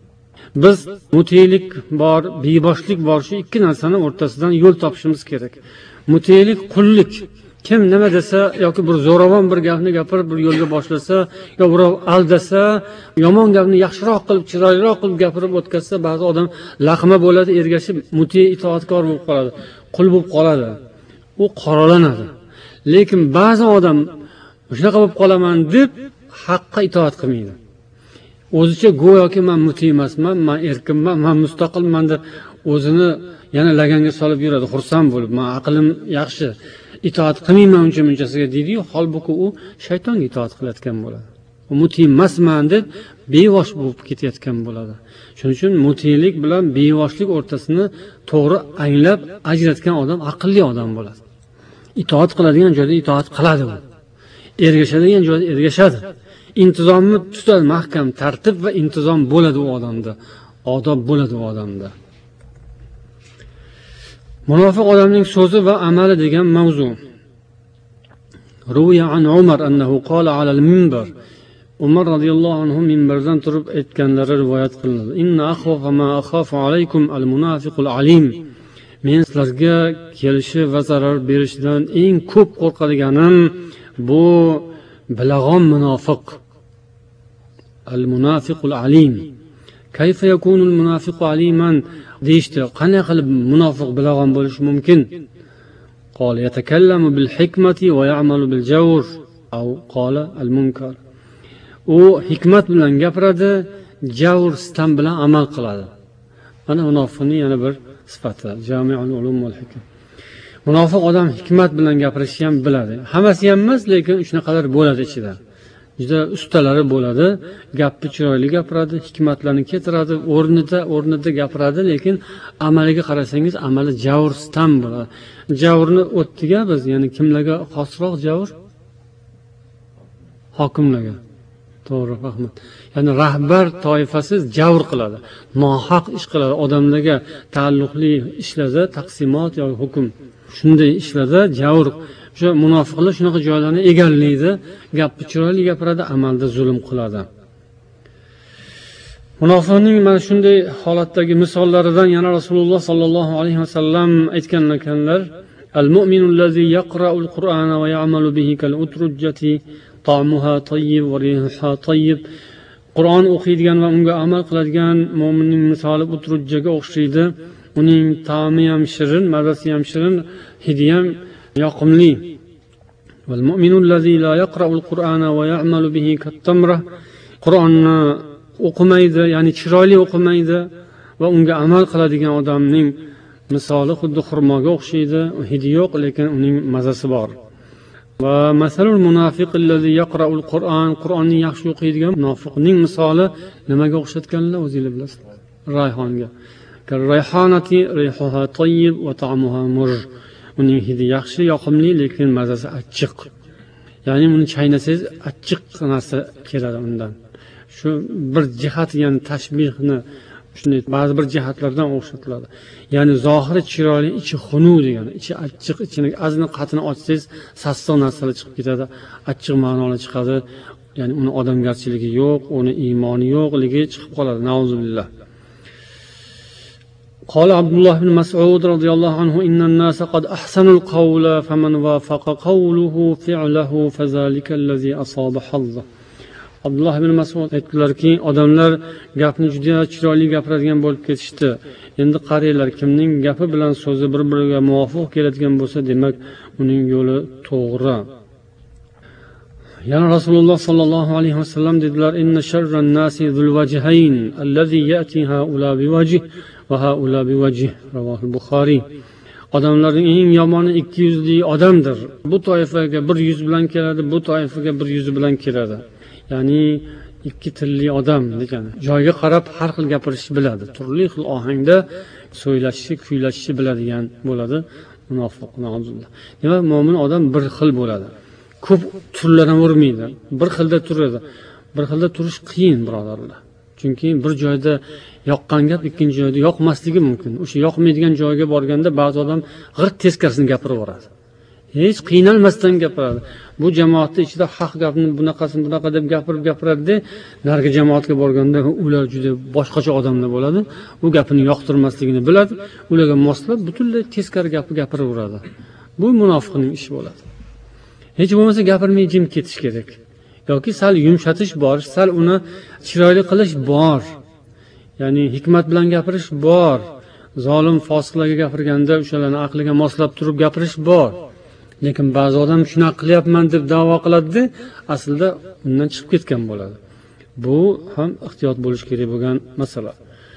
Speaker 1: Biz mutiylik bor, beboshlik bor, shu ikki narsani o'rtasidan yo'l topishimiz kerak. Mutiylik qullik. Kim nima desa yoki bir zo'ravon bir gapni gapirib bir yo'lga boshlasa, yo birov aldasa, yomon gapni yaxshiroq qilib, chiroyliroq qilib gapirib o'tkazsa, ba'zi odam laqma bo'ladi, ergashib mutiy itoatkor bo'lib qoladi, qul bo'lib qoladi. U qoralanadi. Lekin ba'zi odam shunaqa bo'lib qolaman deb haqqa itoat qilmaydi. O'zicha go'yoki men mutiy emasman, men erkinman, men mustaqilman deb o'zini yana laganga solib yuradi, xursand bo'lib, men aqlim yaxshi, itoat qilmayman uncha munchasiga deydi-yu, holbuki u shaytonga itoat qilayotgan bo'ladi. U mutiy emasman deb bevosh bo'lib ketayotgan bo'ladi. Shuning uchun mutiylik bilan bevoshlik o'rtasini to'g'ri anglab ajratgan odam aqlli odam bo'ladi. Itoat qiladigan joyda itoat qiladi u. Ergashadigan joyda ergashadi. Intizomni tutadi, mahkam tartib va intizom bo'ladi u odamda. Odob bo'ladi u odamda. Munofiq odamning so'zi va amali degan mavzu. Ruwiya an Umar annahu qala ala al-minbar. Umar radhiyallohu anhu minbardan turib aytganlari rivoyat qilinadi. Inna akhwafa ma akhafu alaykum al-munafiqul alim. Men sizlarga kelishi va zarar berishdan eng ko'p qo'rqadiganim bu bilag'on munofiq. Al-munafiqul alim. Kayfa yakunu al-munafiqu aliman? deyishdi. Qanday qilib munofiq bilag'on bo'lishi mumkin? Qala yatakallamu bil hikmati va ya'malu bil jawr aw qala al munkar. U hikmat bilan gapiradi, javr sitam bilan amal qiladi. Mana munofiqning yana bir sifati, jami'ul ulum val hikm. Munofiq odam hikmat bilan gapirishni ham biladi. Hammasi ham emas, lekin shunaqalar bo'ladi ichida. juda ustalari bo'ladi, gapni chiroyli gapiradi, hikmatlarni keltiradi, o'rnida o'rnida gapiradi, lekin amaliga qarasangiz amali javr sitam bo'ladi. Javrni o'tdiga biz, ya'ni kimlarga xosroq javr? Hokimlarga. To'g'ri, rahmat. Ya'ni rahbar toifasi javr qiladi, nohaq ish qiladi, odamlarga taalluqli ishlarda taqsimot yoki hukm shunday ishlarda javr. O'sha munofiqlar shunaqa joylarni egallaydi, gapni chiroyli gapiradi, amalda zulm qiladi. Munofiqning mana shunday holatdagi misollaridan yana Rasululloh sollallohu alayhi vasallam aytgan ekanlar: "Al-mu'minu allazi yaqra'ul Qur'ana va ya'malu bihi kal-utrujjati ta'muha tayyib va rihuha tayyib." Qur'on o'qiydigan va unga amal qiladigan mu'minning misoli utrujjaga o'xshaydi. Uning ta'mi ham shirin, mazasi ham shirin, hidi ham yoqimli. Val mu'minu allazi la yaqra'ul Qur'ana va ya'malu bihi kat-tamra. Qur'onni o'qimaydi, ya'ni chiroyli o'qimaydi va unga amal qiladigan odamning misoli xuddi xurmoga o'xshaydi. Hidi yo'q, lekin uning mazasi bor. Va masalul munafiq allazi yaqra'ul Qur'an, Qur'onni yaxshi o'qiydigan munofiqning misoli nimaga o'xshatganlar o'zingizlar bilasizlar? Rayhonga. Rayhonati rihuha tayyib va ta'muha mur. Uning hidi yaxshi, yoqimli, lekin mazasi achchiq. Ya'ni uni chaynasangiz achchiq narsa keladi undan. Shu bir jihat, ya'ni tashbihni shunday ba'zi bir jihatlardan o'xshatiladi. Ya'ni zohiri chiroyli, ichi xunuk degani, ichi achchiq, ichini azini qatini ochsangiz sassiq narsalar chiqib ketadi, achchiq ma'nolar chiqadi. Ya'ni uni odamgarchiligi yo'q, uni iymoni yo'qligi chiqib qoladi. Nauzubillah. قال عبد الله بن مسعود رضي الله عنه إن الناس قد أحسنوا القول فمن وافق قوله فعله فذلك الذي أصاب حظه. Abdullah ibn Mas'ud aytdilarki, odamlar gapni juda chiroyli gapiradigan bo'lib ketishdi. Endi qaranglar, kimning gapi bilan so'zi bir-biriga muvofiq keladigan bo'lsa, demak uning yo'li to'g'ri. Yana Rasululloh sallallohu alayhi vasallam dedilar: "Inna sharran nasi zul wajhayn allazi ya'ti haula biwajh va haula biwajh." Ravohi Buxoriy. Odamlarning eng yomoni ikki yuzli odamdir. Bu toifaga bir yuz bilan keladi, bu toifaga bir yuz bilan keladi. Ya'ni ikki tilli odam degani. Joyga qarab har xil gapirishni biladi, turli xil ohangda so'ylashni, kuylashni biladigan bo'ladi munofiq. Alhamdulillah. Demak, mo'min odam bir xil bo'ladi. Ko'p turlanavermaydi, bir xilda turadi. Bir xilda turish qiyin, birodarlar. Chunki bir joyda yoqqan gap ikkinchi joyda yoqmasligi mumkin. O'sha yoqmaydigan joyga borganda ba'zi odam g'irt teskarisini gapiraveradi. Hech qiynalmasdan gapiradi. Bu jamoatning ichida haq gapni bunaqasini bunaqa deb gapirib gapiradi. Nargi jamoatga borganda ular juda boshqacha odamlar bo'ladi. Bu gapini yoqtirmasligini biladi. Ularga moslab butunlay teskari gapni gapiraveradi. Bu munofiqning ishi bo'ladi. Hech bo'lmasa gapirmay jim ketish kerak. Yoki sal yumshatish bor, sal uni chiroyli qilish bor. Ya'ni hikmat bilan gapirish bor. Zolim fosiqlarga gapirganda o'shalarni aqliga moslab turib gapirish bor. Lekin ba'zi odam shunaqa qilyapman deb da'vo qiladi, aslida undan chiqib ketgan bo'ladi. Bu ham ehtiyot bo'lish kerak bo'lgan masala.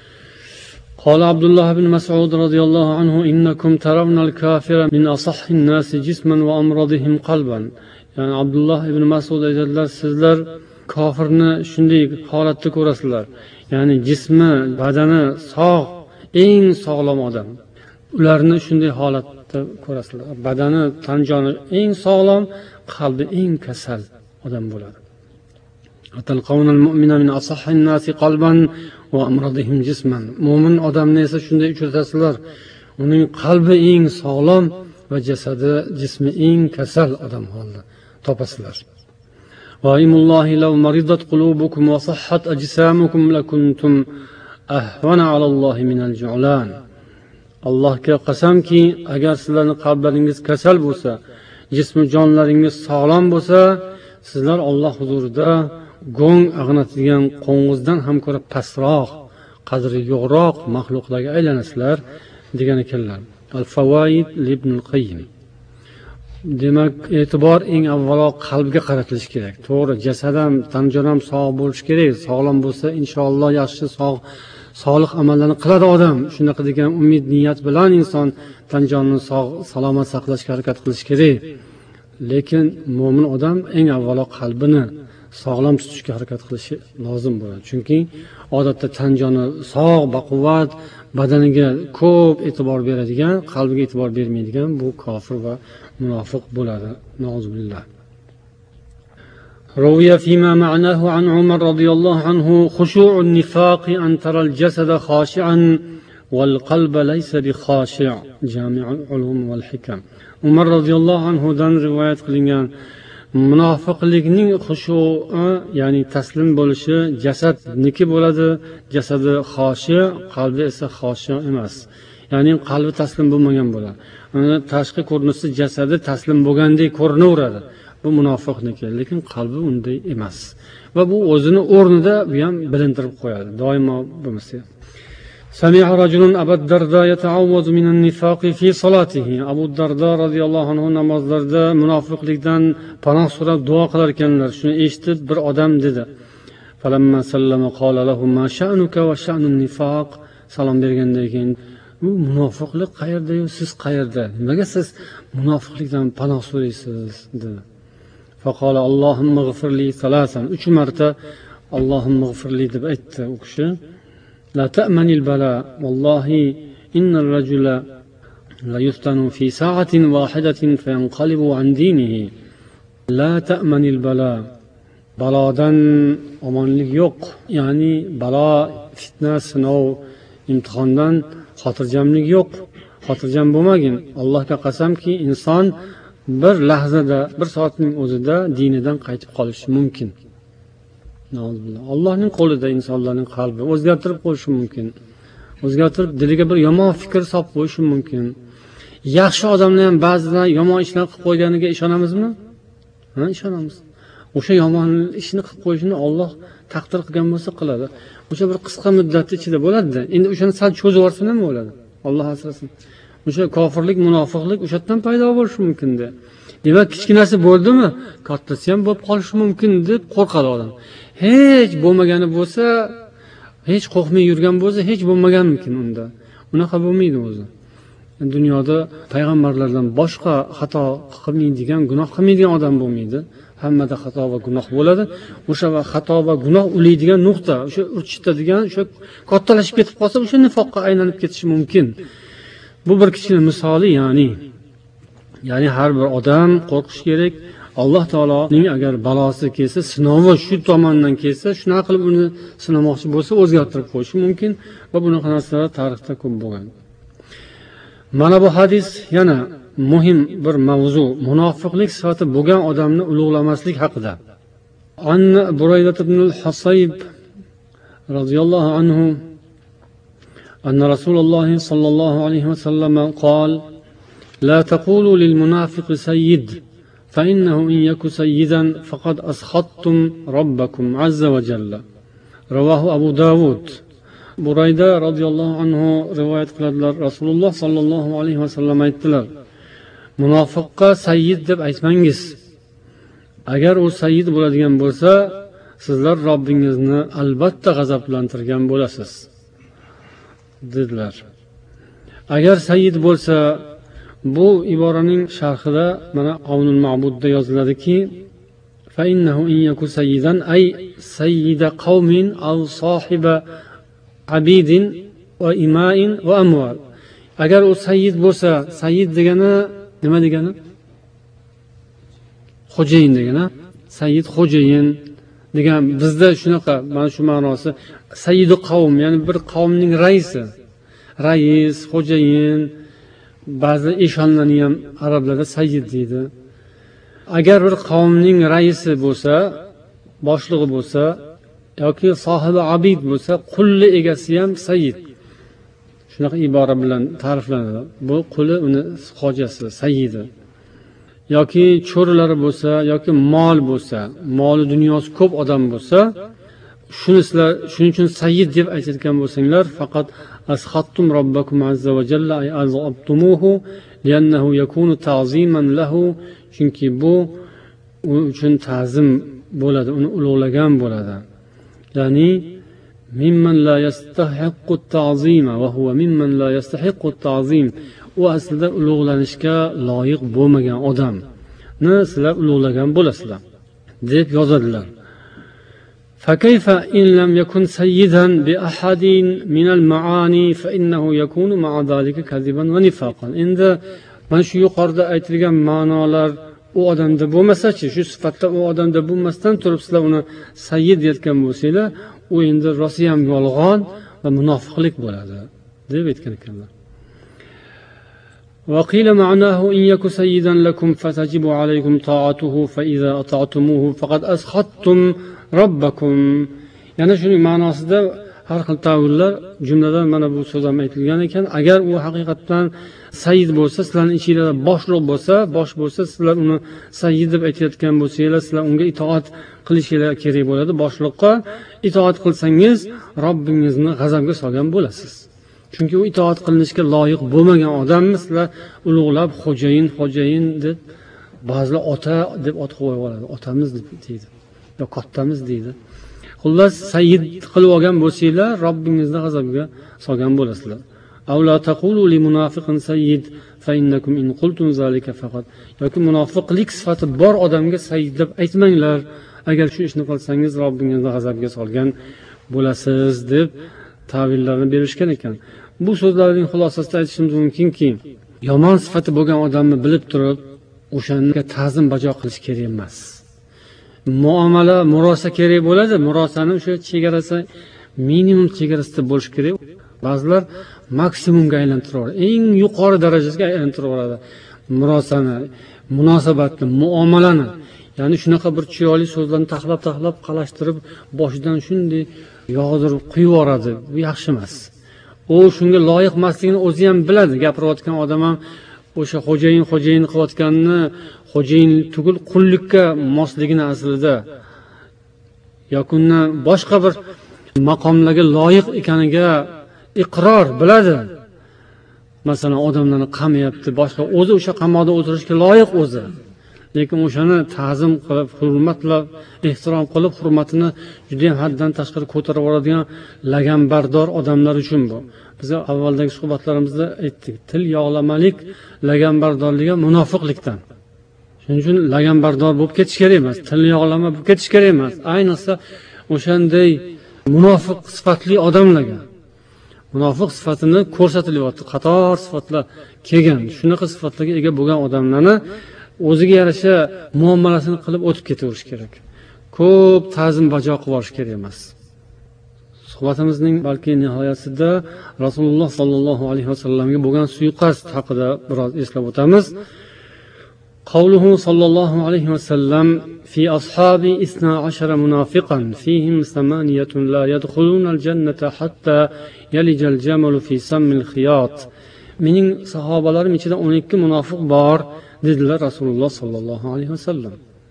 Speaker 1: قال عبد الله بن مسعود رضي الله عنه إنكم ترون الكافر من أصح الناس جسما وأمرضهم قلبا. Yani Abdullah ibn Mas'ud aytadilar, sizlar kofirni shunday holatda ko'rasizlar. Ya'ni jismi, badani sog', eng sog'lom odam. Ularni shunday holatda ko'rasizlar. Badani, tan joni eng sog'lom, qalbi eng kasal odam bo'ladi. Atalqawna al-mu'mina min asahhi an-nasi qalban va amradihim jisman. Mo'min odamni esa shunday uchratasizlar. Uning qalbi eng sog'lom va jasadi, jismi eng kasal odam holda topasizlar. Va imullohi law maridat qulubukum wa sahhat ajsamukum lakuntum ahwana ala Allohi min al-ju'lan. Allohga qasamki, agar sizlarning qalblaringiz kasal bo'lsa, jismi jonlaringiz sog'lom bo'lsa, sizlar Alloh huzurida go'ng ag'natadigan qo'ng'izdan ham ko'ra pastroq, qadri yo'qroq maxluqlarga aylanasizlar degan ekanlar. Al-Fawaid Ibn al-Qayyim. Demak, e'tibor eng avvalo qalbga qaratilishi kerak. To'g'ri, jasad ham, tan jon ham sog' bo'lishi kerak. Sog'lom bo'lsa, inshaalloh yaxshi sog' solih amallarni qiladi odam. Shunaqa degan umid, niyat bilan inson tan jonini sog' salomat saqlashga harakat qilish kerak. Lekin mo'min odam eng avvalo qalbini sog'lom tutishga harakat qilishi lozim bo'ladi. Chunki odatda tan joni sog', baquvvat, badaniga ko'p e'tibor beradigan, qalbiga e'tibor bermaydigan bu kofir va munofiq bo'ladi. Nauzubillah. روي فيما معناه عن عمر رضي الله عنه خشوع النفاق أن ترى الجسد خاشعا والقلب ليس بخاشع جامع العلوم والحكم. عمر رضي الله عنه dan rivoyat qilingan munofiqlikning xushu'i, ya'ni taslim bo'lishi jasadniki bo'ladi, jasadi xoshi, qalbi esa xoshi emas. Ya'ni qalbi taslim bo'lmagan bo'ladi. Uni tashqi ko'rinishi jasadi taslim bo'lgandek ko'rinaveradi. Bu munofiqniki, lekin qalbi unday emas. Va bu o'zini o'rnida bu ham bilintirib qo'yadi. Doimo bo'lmasa. سمع رجل أبا الدرداء يتعوذ من النفاق في صلاته. أبو الدرداء رضي الله عنه namozlarda munofiqlikdan panoh so'rab duo qilar ekanlar. Shuni eshitib bir odam dedi. فلما سلم قال له ما شأنك وشأن النفاق. Salom bergandan keyin bu munofiqlik qayerda-yu, siz qayerda? Nimaga siz munofiqlikdan panoh so'raysiz dedi. فقال اللهم اغفر لي ثلاثا. uch marta اللهم اغفر لي deb aytdi u kishi. لا تأمن البلاء والله إن الرجل لا يفتن في ساعة واحدة فينقلب عن دينه. لا تأمن البلاء. balodan omonlik yo'q, ya'ni balo, fitna, sinov, imtihondan xotirjamlik yo'q. Xotirjam bo'lmagin. Allohga qasamki, inson bir lahzada, bir soatning o'zida dinidan qaytib qolishi mumkin. Allohning qo'lida insonlarning qalbi o'zgartirib qo'yishi mumkin. O'zgartirib diliga bir yomon fikr solib qo'yishi mumkin. Yaxshi odamlar ham ba'zidan yomon ishlar qilib qo'yganiga ishonamizmi? Ha, ishonamiz. O'sha yomon ishni qilib qo'yishini Alloh taqdir qilgan bo'lsa qiladi. O'sha bir qisqa muddat ichida bo'ladi-da. Endi o'shani sal cho'zib yuborsa nima bo'ladi? Alloh asrasin. O'sha kofirlik, munofiqlik o'shadan paydo bo'lishi mumkin-da. Demak, kichkinasi bo'ldimi, kattasi ham bo'lib qolishi mumkin deb qo'rqadi odam. Hech bo'lmagani bo'lsa, hech qo'rqmay yurgan bo'lsa, hech bo'lmaganmikin unda. Unaqa bo'lmaydi o'zi. Dunyoda payg'ambarlardan boshqa xato qilmaydigan, gunoh qilmaydigan odam bo'lmaydi. Hammada xato va gunoh bo'ladi. O'sha va xato va gunoh ulaydigan nuqta, o'sha urchitadigan, o'sha kattalashib ketib qolsa, o'sha nifoqqa aylanib ketishi mumkin. Bu bir kichkina misoli, ya'ni Ya'ni har bir odam qo'rqish kerak. Alloh taoloning agar balosi kelsa, sinovi shu tomondan kelsa, shuna qilib uni sinamoqchi bo'lsa, o'zgartirib qo'yishi mumkin va bunaqa narsalar tarixda ko'p bo'lgan. Mana bu hadis yana muhim bir mavzu, munofiqlik sifati bo'lgan odamni ulug'lamaslik haqida. An Burayda ibn al-Husayb radhiyallohu anhu anna Rasululloh sallallohu alayhi va sallam قال لا تقولوا للمنافق سيد فإنه إن يك سيدا فقد أسخطتم ربكم عز وجل. رواه أبو داود. Burayda radhiyallohu anhu rivoyat qiladilar. Rasululloh sallallohu alayhi va sallam aytdilar: Munofiqqa sayyid deb aytmangiz. Agar u sayyid bo'ladigan bo'lsa, sizlar Robbingizni albatta g'azablantirgan bo'lasiz dedilar. Agar sayyid bo'lsa, bu iboraning sharhida mana Avnul Ma'budda yoziladiki, fa innahu in yaku sayyidan ay sayyida qaumin aw sohiba abidin va ima'in va amwal. Agar u sayyid bo'lsa, sayyid degani nima degani? Xo'jayin degani. Sayyid xo'jayin degan bizda shunaqa, mana shu ma'nosi sayyidu qavm, ya'ni bir qavmning raisi. Rais, xo'jayin, ba'zi eshonlarni ham arablarda sayyid deydi. Agar bir qavmning raisi bo'lsa, boshlig'i bo'lsa yoki sohibi abid bo'lsa, qulli egasi ham sayyid. Shunaqa ibora bilan ta'riflanadi. Bu quli uni xojasi, sayyidi. Yoki cho'rilari bo'lsa, yoki mol bo'lsa, moli dunyosi ko'p odam bo'lsa, shuni sizlar shuning uchun sayyid deb aytayotgan bo'lsanglar, faqat asxattum robbakum azza va jalla ay azabtumuhu li'annahu yakunu ta'ziman lahu, chunki bu u uchun ta'zim bo'ladi, uni ulug'lagan bo'ladi. Ya'ni mimman la yastahiqqu at-ta'zima va huwa mimman la yastahiqqu at-ta'zim. U aslida ulug'lanishga loyiq bo'lmagan odamni sizlar ulug'lagan bo'lasizlar deb yozadilar. فكيف إن لم يكن سيدا بأحد من المعاني فإنه يكون مع ذلك كذبا ونفاقا. عند من شو يقرد أيترجم معنى u odamda bo'lmasa-chi, shu sifatda u odamda bo'lmasdan turib sizlar uni sayyid etgan bo'lsanglar, u endi rosa ham yolg'on va munofiqlik bo'ladi deb aytgan ekanlar. وقيل معناه إن يك سيدا لكم فتجب عليكم طاعته فإذا أطعتموه فقد أسخطتم ربكم. yana shuning ma'nosida har xil ta'villar, jumladan mana bu so'z ham aytilgan ekan. Agar u haqiqatdan sayyid bo'lsa, sizlarning ichingizda boshliq bo'lsa, bosh bo'lsa, sizlar uni sayyid deb aytayotgan bo'lsanglar, sizlar unga itoat qilishingiz kerak bo'ladi. Boshliqqa itoat qilsangiz, Robbingizni g'azabga solgan bo'lasiz. Chunki u itoat qilinishga loyiq bo'lmagan odamni sizlar ulug'lab xo'jayin, xo'jayin deb, ba'zilar ota deb ot qo'yib oladi. Otamiz deb deydi. Yo kattamiz deydi. Xullas, sayyid qilib olgan bo'lsanglar, Robbingizni g'azabga solgan bo'lasizlar. Avla taqulu li munafiqin sayyid fa innakum in qultum zalika faqat. Yoki munofiqlik sifati bor odamga sayyid deb aytmanglar. Agar shu ishni qilsangiz, Robbingizni g'azabga solgan bo'lasiz deb ta'villarni berishgan ekan. Bu so'zlarning xulosasida aytishimiz mumkinki, yomon sifati bo'lgan odamni bilib turib, o'shanga ta'zim bajo qilish kerak emas. Muomala, murosa kerak bo'ladi. Murosani o'sha chegarasi minimum chegarasida bo'lish kerak. Ba'zilar maksimumga aylantiradi. Eng yuqori darajasiga aylantiradi. Murosani, munosabatni, muomalani. Ya'ni shunaqa bir chiroyli so'zlarni taxlab-taxlab qalashtirib, boshidan shunday yog'dirib quyib yuboradi. Bu yaxshi emas. U shunga loyiq emasligini o'zi ham biladi. Gapirayotgan odam ham o'sha xo'jayin, xo'jayin qilayotganini xo'jayin tugul qullikka mosligini aslida yokundan boshqa bir maqomlarga loyiq ekaniga iqror biladi. Masalan, odamlarni qamayapti, boshqa o'zi o'sha qamoqda o'tirishga loyiq o'zi. Lekin o'shani ta'zim qilib, hurmatlab, ehtirom qilib, hurmatini juda ham haddan tashqari ko'tarib yuboradigan laganbardor odamlar uchun bu. Biz avvaldagi suhbatlarimizda aytdik, til yog'lamalik laganbardorligi munofiqlikdan. Shuning uchun laganbardor bo'lib ketish kerak emas, til yog'lama bo'lib ketish kerak emas. Ayniqsa o'shanday munofiq sifatli odamlarga. Munofiq sifatini ko'rsatilyapti, qator sifatlar kelgan. Shunaqa sifatlarga ega bo'lgan odamlarni o'ziga yarasha muomalasini qilib o'tib ketaverish kerak. Ko'p ta'zim bajo qilib olish kerak emas. Suhbatimizning balki nihoyasida Rasululloh sallallohu alayhi vasallamga bo'lgan suiqasd haqida biroz eslab o'tamiz. Qawluhu sallallohu alayhi vasallam fi ashabi isna ashara munafiqan fihim samaniyatun la yadkhuluna al-jannata hatta yalija al-jamalu fi sammil khiyat. Mening sahobalarim ichida o'n ikki munofiq bor dedilar Rasululloh sallallohu alayhi vasallam.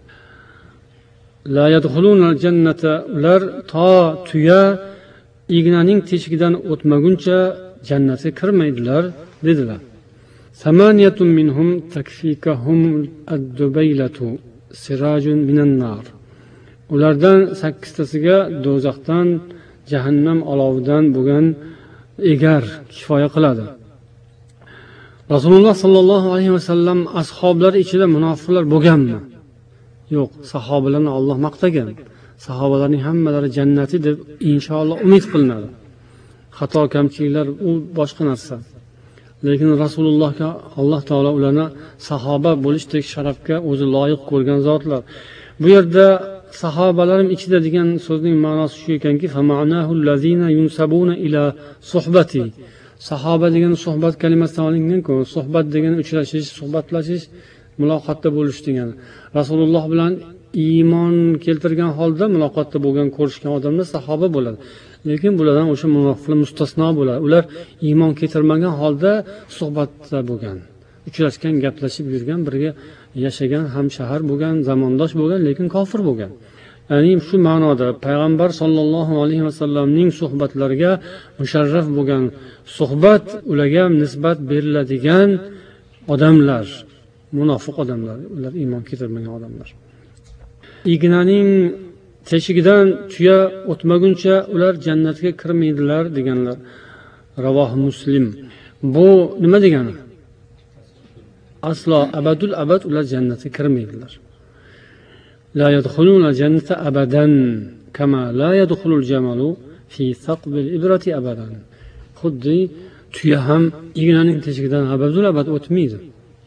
Speaker 1: La yadkhuluna al-jannata, ular to tuya ignaning teshigidan o'tmaguncha jannatga kirmaydilar dedilar. Samaniyatun minhum takfikahum ad-dubaylatu sirajun minan nar. Ulardan sakkiztasiga do'zaxdan, jahannam olovidan bo'lgan egar kifoya qiladi. Rasululloh sallallohu alayhi vasallam ashablari ichida munofiqlar bo'lganmi? Yo'q, sahobalarni Alloh maqtagan. Sahobalarning hammalari jannati deb inshaalloh umid qilinadi. Xato kamchiliklar u boshqa narsa. Lekin Rasulullohga Alloh taolo ularni sahoba bo'lishdek sharafga o'zi loyiq ko'rgan zotlar. Bu yerda sahobalarim ichida degan so'zning ma'nosi shu ekanki, fama'nahu allazina yunsabuna ila suhbati. Sahoba degan suhbat kalimasidan olingan-ku. Suhbat degan uchrashish, suhbatlashish, muloqotda bo'lish degani. Rasululloh bilan iymon keltirgan holda muloqotda bo'lgan, ko'rishgan odamlar sahoba bo'ladi. Lekin bulardan o'sha munofiqlar mustasno bo'ladi. Ular iymon keltirmagan holda suhbatda bo'lgan, uchrashgan, gaplashib yurgan, birga yashagan, hamshahar bo'lgan, zamondosh bo'lgan, lekin kofir bo'lgan. Ya'ni shu ma'noda payg'ambar sollallohu alayhi vasallamning suhbatlariga musharraf bo'lgan suhbat, ularga nisbat beriladigan odamlar, munofiq odamlar, ular iymon keltirmagan odamlar. Ignaning teshigidan tuya o'tmaguncha ular jannatga kirmaydilar deganlar. Ravoh Muslim. Bu nima degani? Aslo abadul abad ular jannatga kirmaydilar. La yadkhuluna jannata abadan. kama la yadkhulul jamalu fi thaqbil ibrati abadan. Xuddi tuya ham ignaning teshigidan abadul abad o'tmaydi.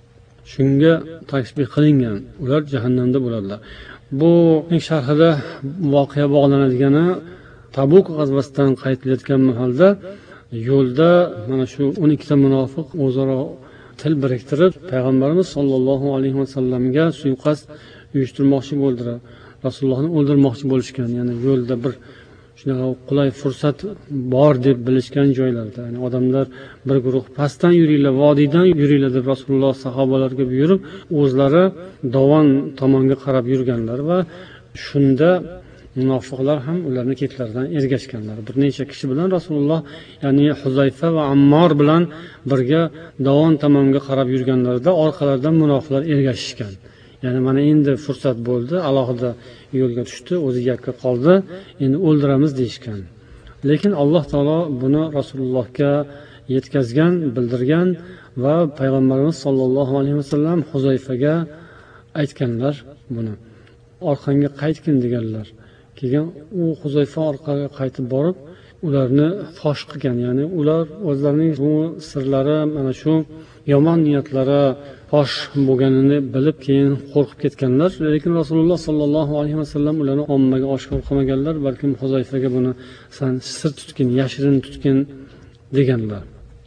Speaker 1: Shunga tashbih qilingan. Ular jahannamda bo'ladilar. Bu sharhida voqea bog'lanadigani Tabuk g'azvasidan qaytilayotgan mahalda yo'lda mana shu o'n ikkita munofiq o'zaro til biriktirib payg'ambarimiz sollallohu alayhi vasallamga suiqasd uyushtirmoqchi bo'ldilar. Rasulullohni o'ldirmoqchi bo'lishgan. Ya'ni yo'lda bir shunaqa qulay fursat bor deb bilishgan joylarda, ya'ni odamlar bir guruh pastdan yuringlar, vodiydan yuringlar deb Rasululloh sahobalarga buyurib, o'zlari dovon tomonga qarab yurganlar va shunda munofiqlar ham ularni ketlaridan ergashganlar. Bir necha kishi bilan Rasululloh, ya'ni Huzayfa va Ammor bilan birga dovon tomonga qarab yurganlarida orqalaridan munofiqlar ergashishgan. Ya'ni mana endi fursat bo'ldi, alohida yo'lga tushdi, o'zi yakka qoldi, endi o'ldiramiz deyishgan. Lekin Alloh taolo buni Rasulullohga yetkazgan, bildirgan va payg'ambarimiz sollallohu alayhi vasallam Huzayfaga aytganlar buni. Orqangga qaytgin deganlar. Keyin u Huzayfa orqaga qaytib borib, ularni fosh qilgan, ya'ni ular o'zlarining bu sirlari, mana shu yomon niyatlari fosh bo'lganini bilib keyin qo'rqib ketganlar. Lekin Rasululloh sollallohu alayhi vasallam ularni ommaga oshkor qilmaganlar, balkim Huzayfaga buni san sir tutgin, yashirin tutgin deganlar.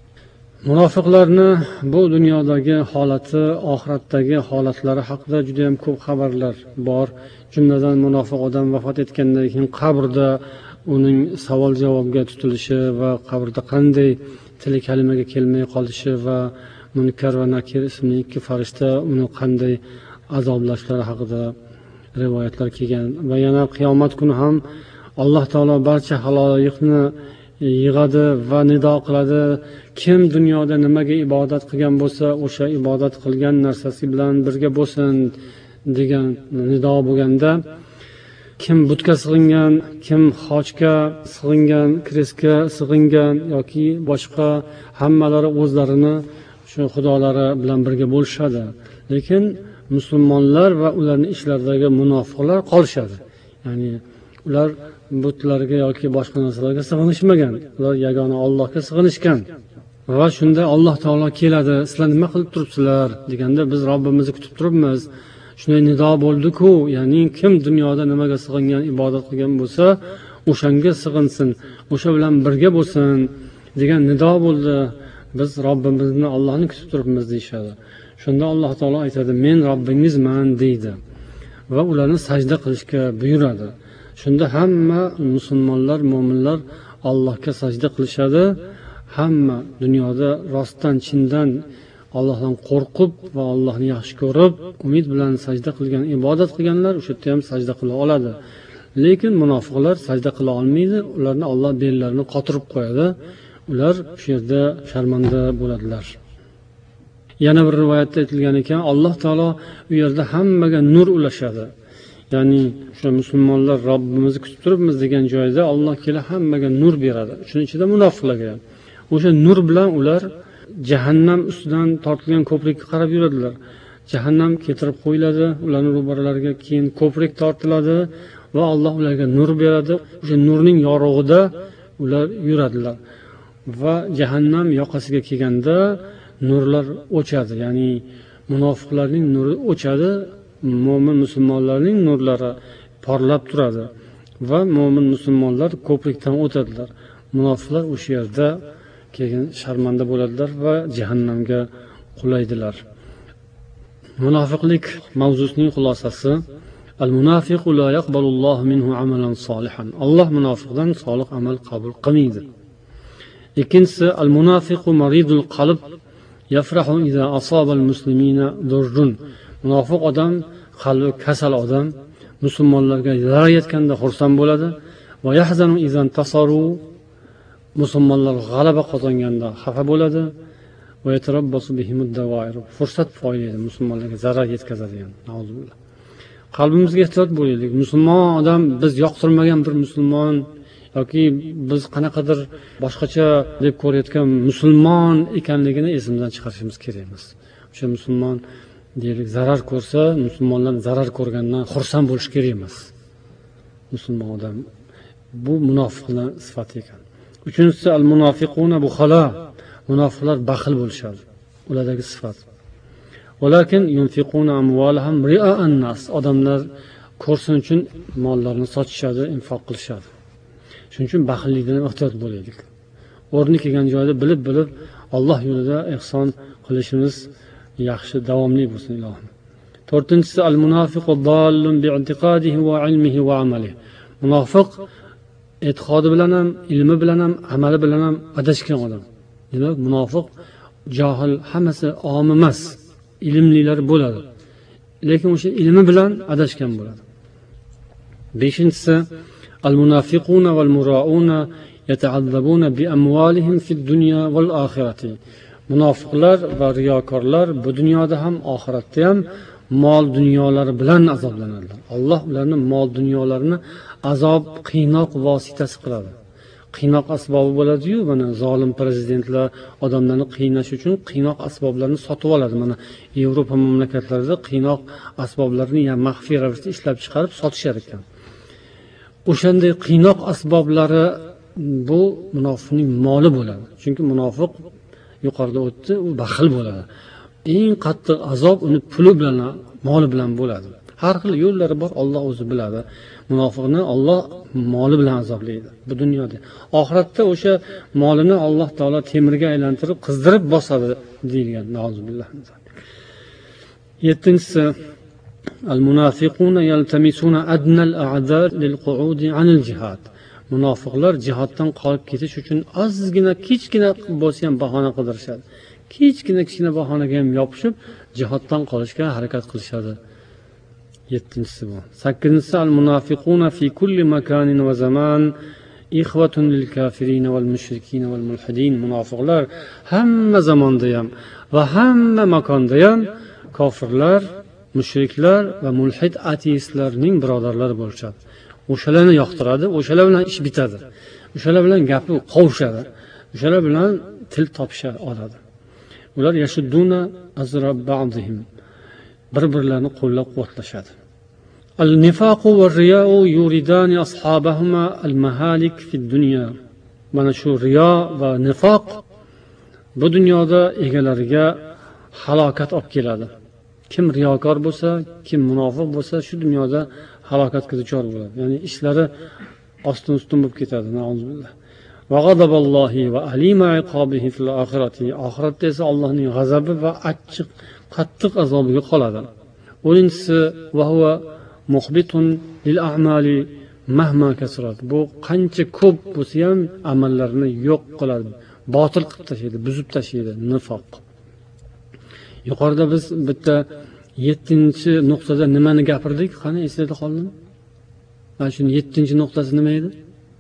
Speaker 1: Munofiqlarni bu dunyodagi holati, oxiratdagi holatlari haqida juda ham ko'p xabarlar bor. Jumladan munofiq odam vafot etgandan keyin qabrda uning savol javobga tutilishi va qabrda qanday tili kalimaga kelmay qolishi va Munkar va Nakir ismli ikki farishta uni qanday azoblashlari haqida rivoyatlar kelgan. Va yana qiyomat kuni ham Alloh taolo barcha haloyiqni yig'adi va nido qiladi. Kim dunyoda nimaga ibodat qilgan bo'lsa, o'sha ibodat qilgan narsasi bilan birga bo'lsin degan nido bo'lganda, kim butga sig'ingan, kim xochga sig'ingan, kresga sig'ingan yoki boshqa hammalari o'zlarini shu xudolari bilan birga bo'lishadi. Lekin musulmonlar va ularning ishlaridagi munofiqlar qolishadi. Ya'ni ular butlarga yoki boshqa narsalarga sig'inishmagan. Ular yagona Allohga sig'inishgan. Va shunda Alloh taolo keladi, sizlar nima qilib turibsizlar deganda, biz Robbimizni kutib turibmiz. Shunday nido bo'ldi-ku, ya'ni kim dunyoda nimaga sig'ingan, ibodat qilgan bo'lsa, o'shanga sig'insin, o'sha bilan birga bo'lsin degan nido bo'ldi. Biz Robbimizni, Allohni kutib turibmiz deyshadi. Shunda Alloh taolo aytadi, men Robbingizman deydi va ularni sajda qilishga buyuradi. Shunda hamma musulmonlar, mu'minlar Allohga sajda qilishadi. Hamma dunyoda rostdan, chindan Allohdan qo'rqib va Allohni yaxshi ko'rib, umid bilan sajda qilgan, ibodat qilganlar o'sha yerda ham sajda qila oladi. Lekin munofiqlar sajda qila olmaydi. Ularni Alloh bellarini qotirib qo'yadi. Ular shu yerda sharmanda bo'ladilar. Yana bir rivoyatda aytilgan ekan, Alloh taolo u yerda hammaga nur ulashadi. Ya'ni o'sha musulmonlar Robbimizni kutib turibmiz degan joyda Alloh kelib hammaga nur beradi. Shuning ichida munofiqlarga. O'sha nur bilan ular jahannam ustidan tortilgan ko'prikka qarab yuradilar. Jahannam keltirib qo'yiladi, ularning ro'baralariga keyin ko'prik tortiladi va Alloh ularga nur beradi. O'sha nurning yorug'ida ular yuradilar. Va jahannam yoqasiga kelganda nurlar o'chadi, ya'ni munofiqlarning nuri o'chadi, mo'min musulmonlarning nurlari porlab turadi va mo'min musulmonlar ko'prikdan o'tadilar. Munofiqlar o'sha yerda keyin sharmanda bo'ladilar va jahannamga qulaydilar. Munofiqlik mavzusining xulosasi: al-munafiqu la yaqbalullohu minhu amalan solihan. Alloh munofiqdan solih amal qabul qilmaydi. Ikkinchisi, al-munafiqu maridul qalb yafrahu iza asaba al-muslimina durrun. Munofiq odam qalbi kasal odam, musulmonlarga zarar yetganda xursand bo'ladi va yahzanu izan tasaru, musulmonlar g'alaba qozonganda xafa bo'ladi va yatarabbasu bihimud dawair, fursat foydali musulmonlarga zarar yetkazadigan. Nauzubillah. Qalbimizga ehtiyot bo'laylik. Musulmon odam, biz yoqtirmagan bir musulmon yoki biz qanaqadir boshqacha deb ko'rayotgan musulmon ekanligini esimizdan chiqarishimiz kerak emas. O'sha musulmon deylik zarar ko'rsa, musulmonlar zarar ko'rgandan xursand bo'lish kerak emas. musulmon odam. Bu munofiqlar sifati ekan. Uchinchisi al munofiquna buxala. Munofiqlar baxil bo'lishadi. Ulardagi sifat. Walakin yunfiquna amwalahum ria'an nas. Odamlar ko'rsin uchun mollarini sotishadi, infoq qilishadi. Shuning uchun baxillikdan ehtiyot bo'laylik. O'rni kelgan joyda bilib-bilib Alloh yo'lida ihson qilishimiz yaxshi, davomli bo'lsin, ilohim. To'rtinchisi al munofiqu dallun bi'intiqadihi va ilmihi va amalihi. Munofiq e'tiqodi bilan ham, ilmi bilan ham, amali bilan ham adashgan odam. Demak, munofiq johil, hammasi om emas, ilmlilar bo'ladi. Lekin o'sha ilmi bilan adashgan bo'ladi. beshinchisi al munafiquna val murauna yata'azzabuna bi amwalihim fid dunya val oxirati. Munofiqlar va riyokorlar bu dunyoda ham, oxiratda ham mol dunyolari bilan azoblanadilar. Alloh ularni mol dunyolarini azob, qiynoq vositasi qiladi. Qiynoq asbobi bo'ladi-yu, mana zolim prezidentlar odamlarni qiynash uchun qiynoq asboblarini sotib oladi. Mana Yevropa mamlakatlarida qiynoq asboblarini ham maxfiy ravishda ishlab chiqarib sotishar ekan. O'shanday qiynoq asboblari bu munofiqning moli bo'ladi. Chunki munofiq yuqorida o'tdi, u baxil bo'ladi. Eng qattiq azob uni puli bilan, moli bilan bo'ladi. Har xil yo'llari bor, Alloh o'zi biladi. Munofiqni Alloh moli bilan azoblaydi bu dunyoda. Oxiratda o'sha molini Alloh taolo temirga aylantirib, qizdirib bosadi deyilgan. Nauzubillah. yettinchisi al-munafiquna yaltamisuna adna al-a'dar lil-qu'udi 'anil jihad. Munofiqlar jihoddan qolib ketish uchun ozgina, kichkina bo'lsa ham bahona qidirishadi. Kichkina kichkina bahonaga ham yopishib, jihoddan qolishga harakat qilishadi. yettinchisi bu. sakkizinchisi al-munafiquna fi kulli makanin va zaman ikhwatun lil-kafirin wal-mushrikin wal-mulhidin. Munofiqlar hamma zamonda ham va hamma makonda ham kofirlar, mushriklar va mulhid ateistlarning birodarlari bo'lishadi. O'shalarni yoqtiradi, o'shalar bilan ish bitadi. O'shalar bilan gapi qovushadi. O'shalar bilan til topisha oladi. Ular yashudduna azra ba'dihim. Bir-birlarini qo'llab-quvvatlashadi. Al-nifaqu va riya'u yuridani ashabahuma al-mahalik fid dunya. Mana shu riyo va nifoq bu dunyoda egalariga halokat olib keladi. Kim riyokor bo'lsa, kim munofiq bo'lsa, shu dunyoda halokatga duchor bo'ladi. Ya'ni ishlari ostin-ustin bo'lib ketadi. Nauzubillah. Va g'adaballohi va alima iqobihi fil oxirati. Oxiratda esa Allohning g'azabi va achchiq, qattiq azobiga qoladi. o'ninchisi va huwa muhbitun lil a'mali mahma kasrat. Bu qancha ko'p bo'lsa ham amallarni yo'q qiladi, botil qilib tashlaydi, buzib tashlaydi, nifoq. Yuqorida biz bitta yettinchi nuqtada nimani gapirdik? Qani eslarda qoldimi? Mana shu yettinchi nuqtasi nima edi?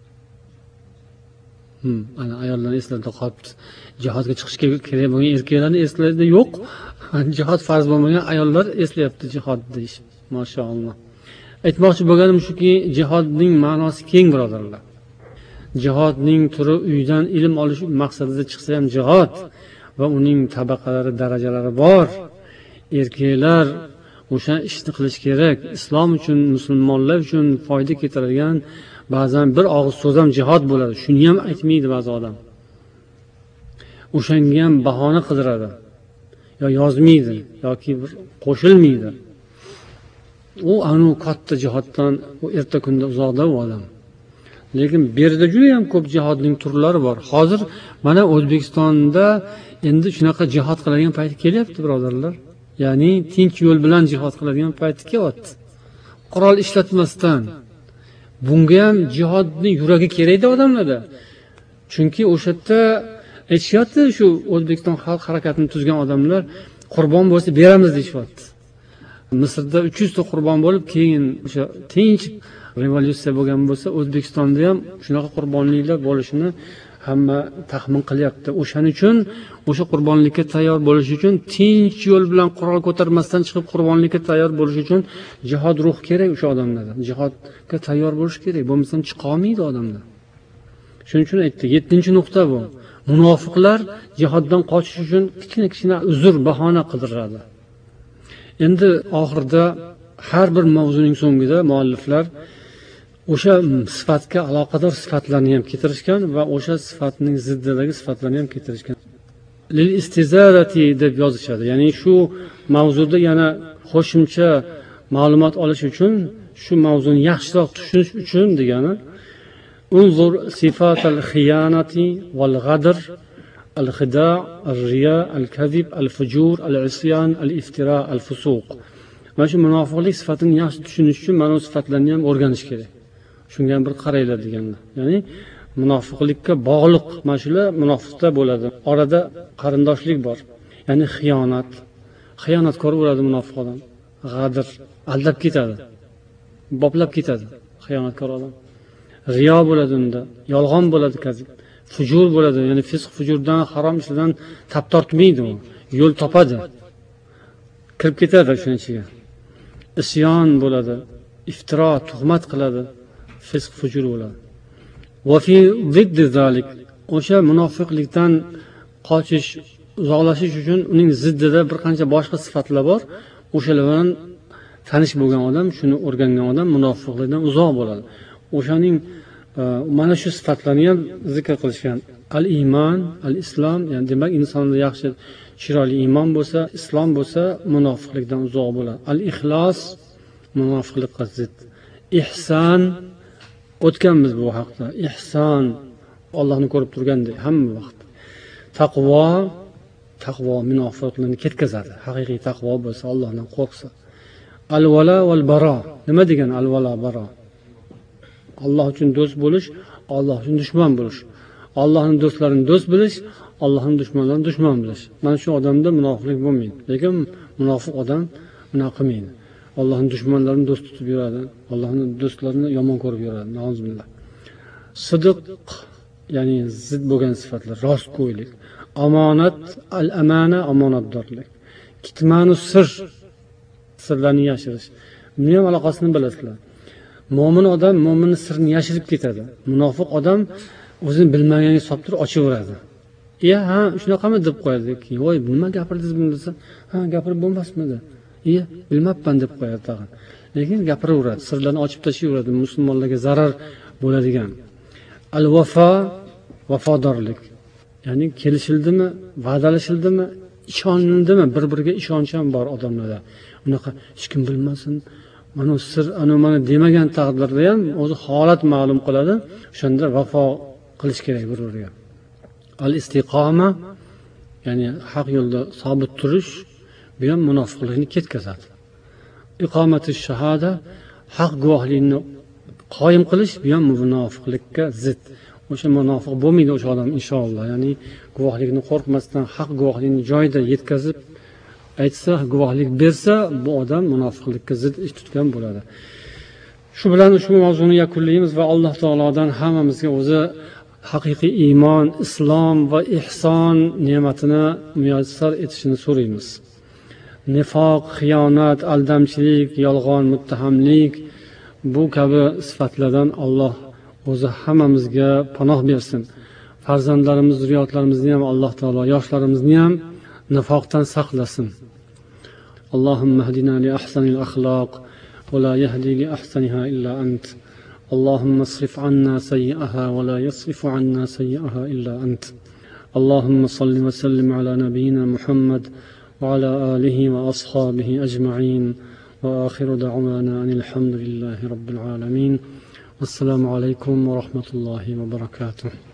Speaker 1: Hmm, ana ayollarni eslarda qolibdi. Jihodga chiqishga kerak bo'lgan erkaklarni eslarda yo'q. Jihod farz bo'lmagan ayollar eslayapti jihodni ish. Mashaalloh. Aytmoqchi bo'lganim shuki, jihodning ma'nosi keng, birodarlar. Jihodning turi uydan ilm olish maqsadida chiqsa ham jihod va uning tabaqalari, darajalari bor. Erkaklar o'sha ishni qilish kerak. Islom uchun, musulmonlar uchun foyda keltiradigan ba'zan bir og'iz so'z ham jihod bo'ladi. Shuni ham aytmaydi ba'zi odam. O'shanga ham bahona qidiradi. Yo yozmaydi yoki bir qo'shilmaydi. U anu katta jihoddan u erta kunda uzoqda u odam. Lekin bu yerda juda ham ko'p jihodning turlari bor. Hozir mana O'zbekistonda endi shunaqa jihod qiladigan payt kelyapti, birodarlar. Ya'ni tinch yo'l bilan jihod qiladigan payt kelyapti. Qurol ishlatmasdan. Bunga ham jihodning yuragi kerakda odamlarda. Chunki o'sha yerda aytishyapti, shu O'zbekiston xalq harakatini tuzgan odamlar qurbon bo'lsa beramiz deyapti. Misrda uch yuz ta qurbon bo'lib, keyin o'sha tinch revolyutsiya bo'lgan bo'lsa, O'zbekistonda ham shunaqa qurbonliklar bo'lishini hamma taxmin qilyapti. O'shaning uchun o'sha qurbonlikka tayyor bo'lish uchun tinch yo'l bilan qurol ko'tarmasdan chiqib qurbonlikka tayyor bo'lish uchun jihod ruh kerak o'sha odamlarda. Jihodga tayyor bo'lish kerak, bo'lmasam chiqa olmaydi odamlar. Shuning uchun aytdik, yettinchi nuqta bu. Munofiqlar jihoddan qochish uchun kichkina-kichkina uzr, bahona qidiradi. Endi oxirida har bir mavzuning so'ngida mualliflar o'sha sifatga aloqador sifatlarni ham keltirishgan va o'sha sifatning ziddidagi sifatlarni ham keltirishgan. Lil istizarati deb yozishadi, ya'ni shu mavzuda yana qo'shimcha ma'lumot olish uchun, shu mavzuni yaxshiroq tushunish uchun degani unzur sifat al-xiyanati wal-ghadr al-khida' al-riya al-kadhib al-fujur al-isyan al-iftira al-fusuq. Mana shu munofiqlik sifatini yaxshi tushunish uchun mana bu sifatlarni ham o'rganish kerak. Shunga ham bir qaranglar deganda. Ya'ni munofiqlikka bog'liq mana shular munofiqda bo'ladi. Orada qarindoshlik bor. Ya'ni xiyonat, xiyonatkor bo'ladi munofiq odam. G'adr, aldab ketadi. Boplab ketadi xiyonatkor odam. Riyo bo'ladi unda, yolg'on bo'ladi, kazib. Fujur bo'ladi, ya'ni fisq fujurdan, harom ishlardan tap tortmaydi u. Yo'l topadi. Kirib ketadi shuning ichiga. Isyon bo'ladi, iftiro, tuhmat qiladi, fisq fujur bo'ladi. Va fi ziddi zalik, o'sha munofiqlikdan qochish, uzoqlashish uchun uning ziddida bir qancha boshqa sifatlar bor. O'shalar bilan tanish bo'lgan odam, shuni o'rgangan odam munofiqlikdan uzoq bo'ladi. O'shaning mana shu sifatlarni ham zikr qilishgan. Al-iymon, al-islom, ya'ni demak insonda yaxshi chiroyli iymon bo'lsa, islom bo'lsa, munofiqlikdan uzoq bo'ladi. Al-ixlos munofiqlikqa zid. Ihson, o'tganmiz bu haqda. Ihson Allohni ko'rib turgandek hamma vaqt. Taqvo, taqvo munofiqlikni ketkazadi. Haqiqiy taqvo bo'lsa, Allohdan qo'rqsa. Al-vala val baro. Nima degan al-vala baro? Alloh uchun do'st bo'lish, Alloh uchun dushman bo'lish. Allohning do'stlarini do'st bilish, Allohning dushmanlarini dushman bilish. Mana shu odamda munofiqlik bo'lmaydi. Lekin munofiq odam bunaqa qilmaydi. Allohning dushmanlarini do'st tutib yuradi, Allohning do'stlarini yomon ko'rib yuradi. Nauzubillah. Sidiq, ya'ni zid bo'lgan sifatlar, rostgo'ylik, omonat, al-amana, omonatdorlik, kitmanu sir, sirlarni yashirish. Buni ham aloqasini bilasizlar. Mo'min odam mo'minning sirini yashirib ketadi. Munofiq odam o'zini bilmaganga solib turib ochaveradi. "Ya, ha, shunaqami?" deb qo'yadi. "Voy, nima gapirdingiz buni?" desa, "Ha, gapirib bo'lmasmidi?" "Ya, bilmabman" deb qo'yadi tag'in. Lekin gapiraveradi, sirlarni ochib tashlayveradi, musulmonlarga zarar bo'ladigan. Al-vafa, vafodorlik. Ya'ni kelishildimi, va'dalashildimi, ishonildimi, bir-biriga ishonch ham bor odamlarda. Unaqa hech kim bilmasin, mana sir, ana mana demagan taqdirda ham o'zi holat ma'lum qiladi. O'shanda vafo qilish kerak bir-biriga. Al-istiqoma, ya'ni haq yo'lda sobit turish, bu ham munofiqlikni ketkazadi. Iqomatish shahada, haq guvohlikni qoyim qilish, bu ham munofiqlikka zid. O'sha munofiq bo'lmaydi o'sha odam inshaalloh. Ya'ni guvohlikni qo'rqmasdan haq guvohlikni joyida yetkazib aytsa, guvohlik bersa, bu odam munofiqlikka zid ish tutgan bo'ladi. Shu bilan ushbu mavzuni yakunlaymiz va Alloh taolodan hammamizga o'zi haqiqiy iymon, islom va ihson ne'matini muyassar etishini so'raymiz. Nifoq, xiyonat, aldamchilik, yolg'on, muttahamlik, bu kabi sifatlardan Alloh o'zi hammamizga panoh bersin. Farzandlarimiz, zurriyotlarimizni ham Alloh taolo yoshlarimizni ham nifoqdan saqlasin. Allohumma hdina li ahsanil axloq va la yahdi li ahsaniha illa ant. Allohumma asrif anna sayyi'aha va la yasrifu anna sayyi'aha illa ant. Allohumma salli va sallim ala nabiyyina Muhammad va ala alihi va ashabihi ajma'in. Va akhiru da'wana anil hamdulillahi rabbil alamin. Assalomu alaykum va rahmatullohi va barakatuh.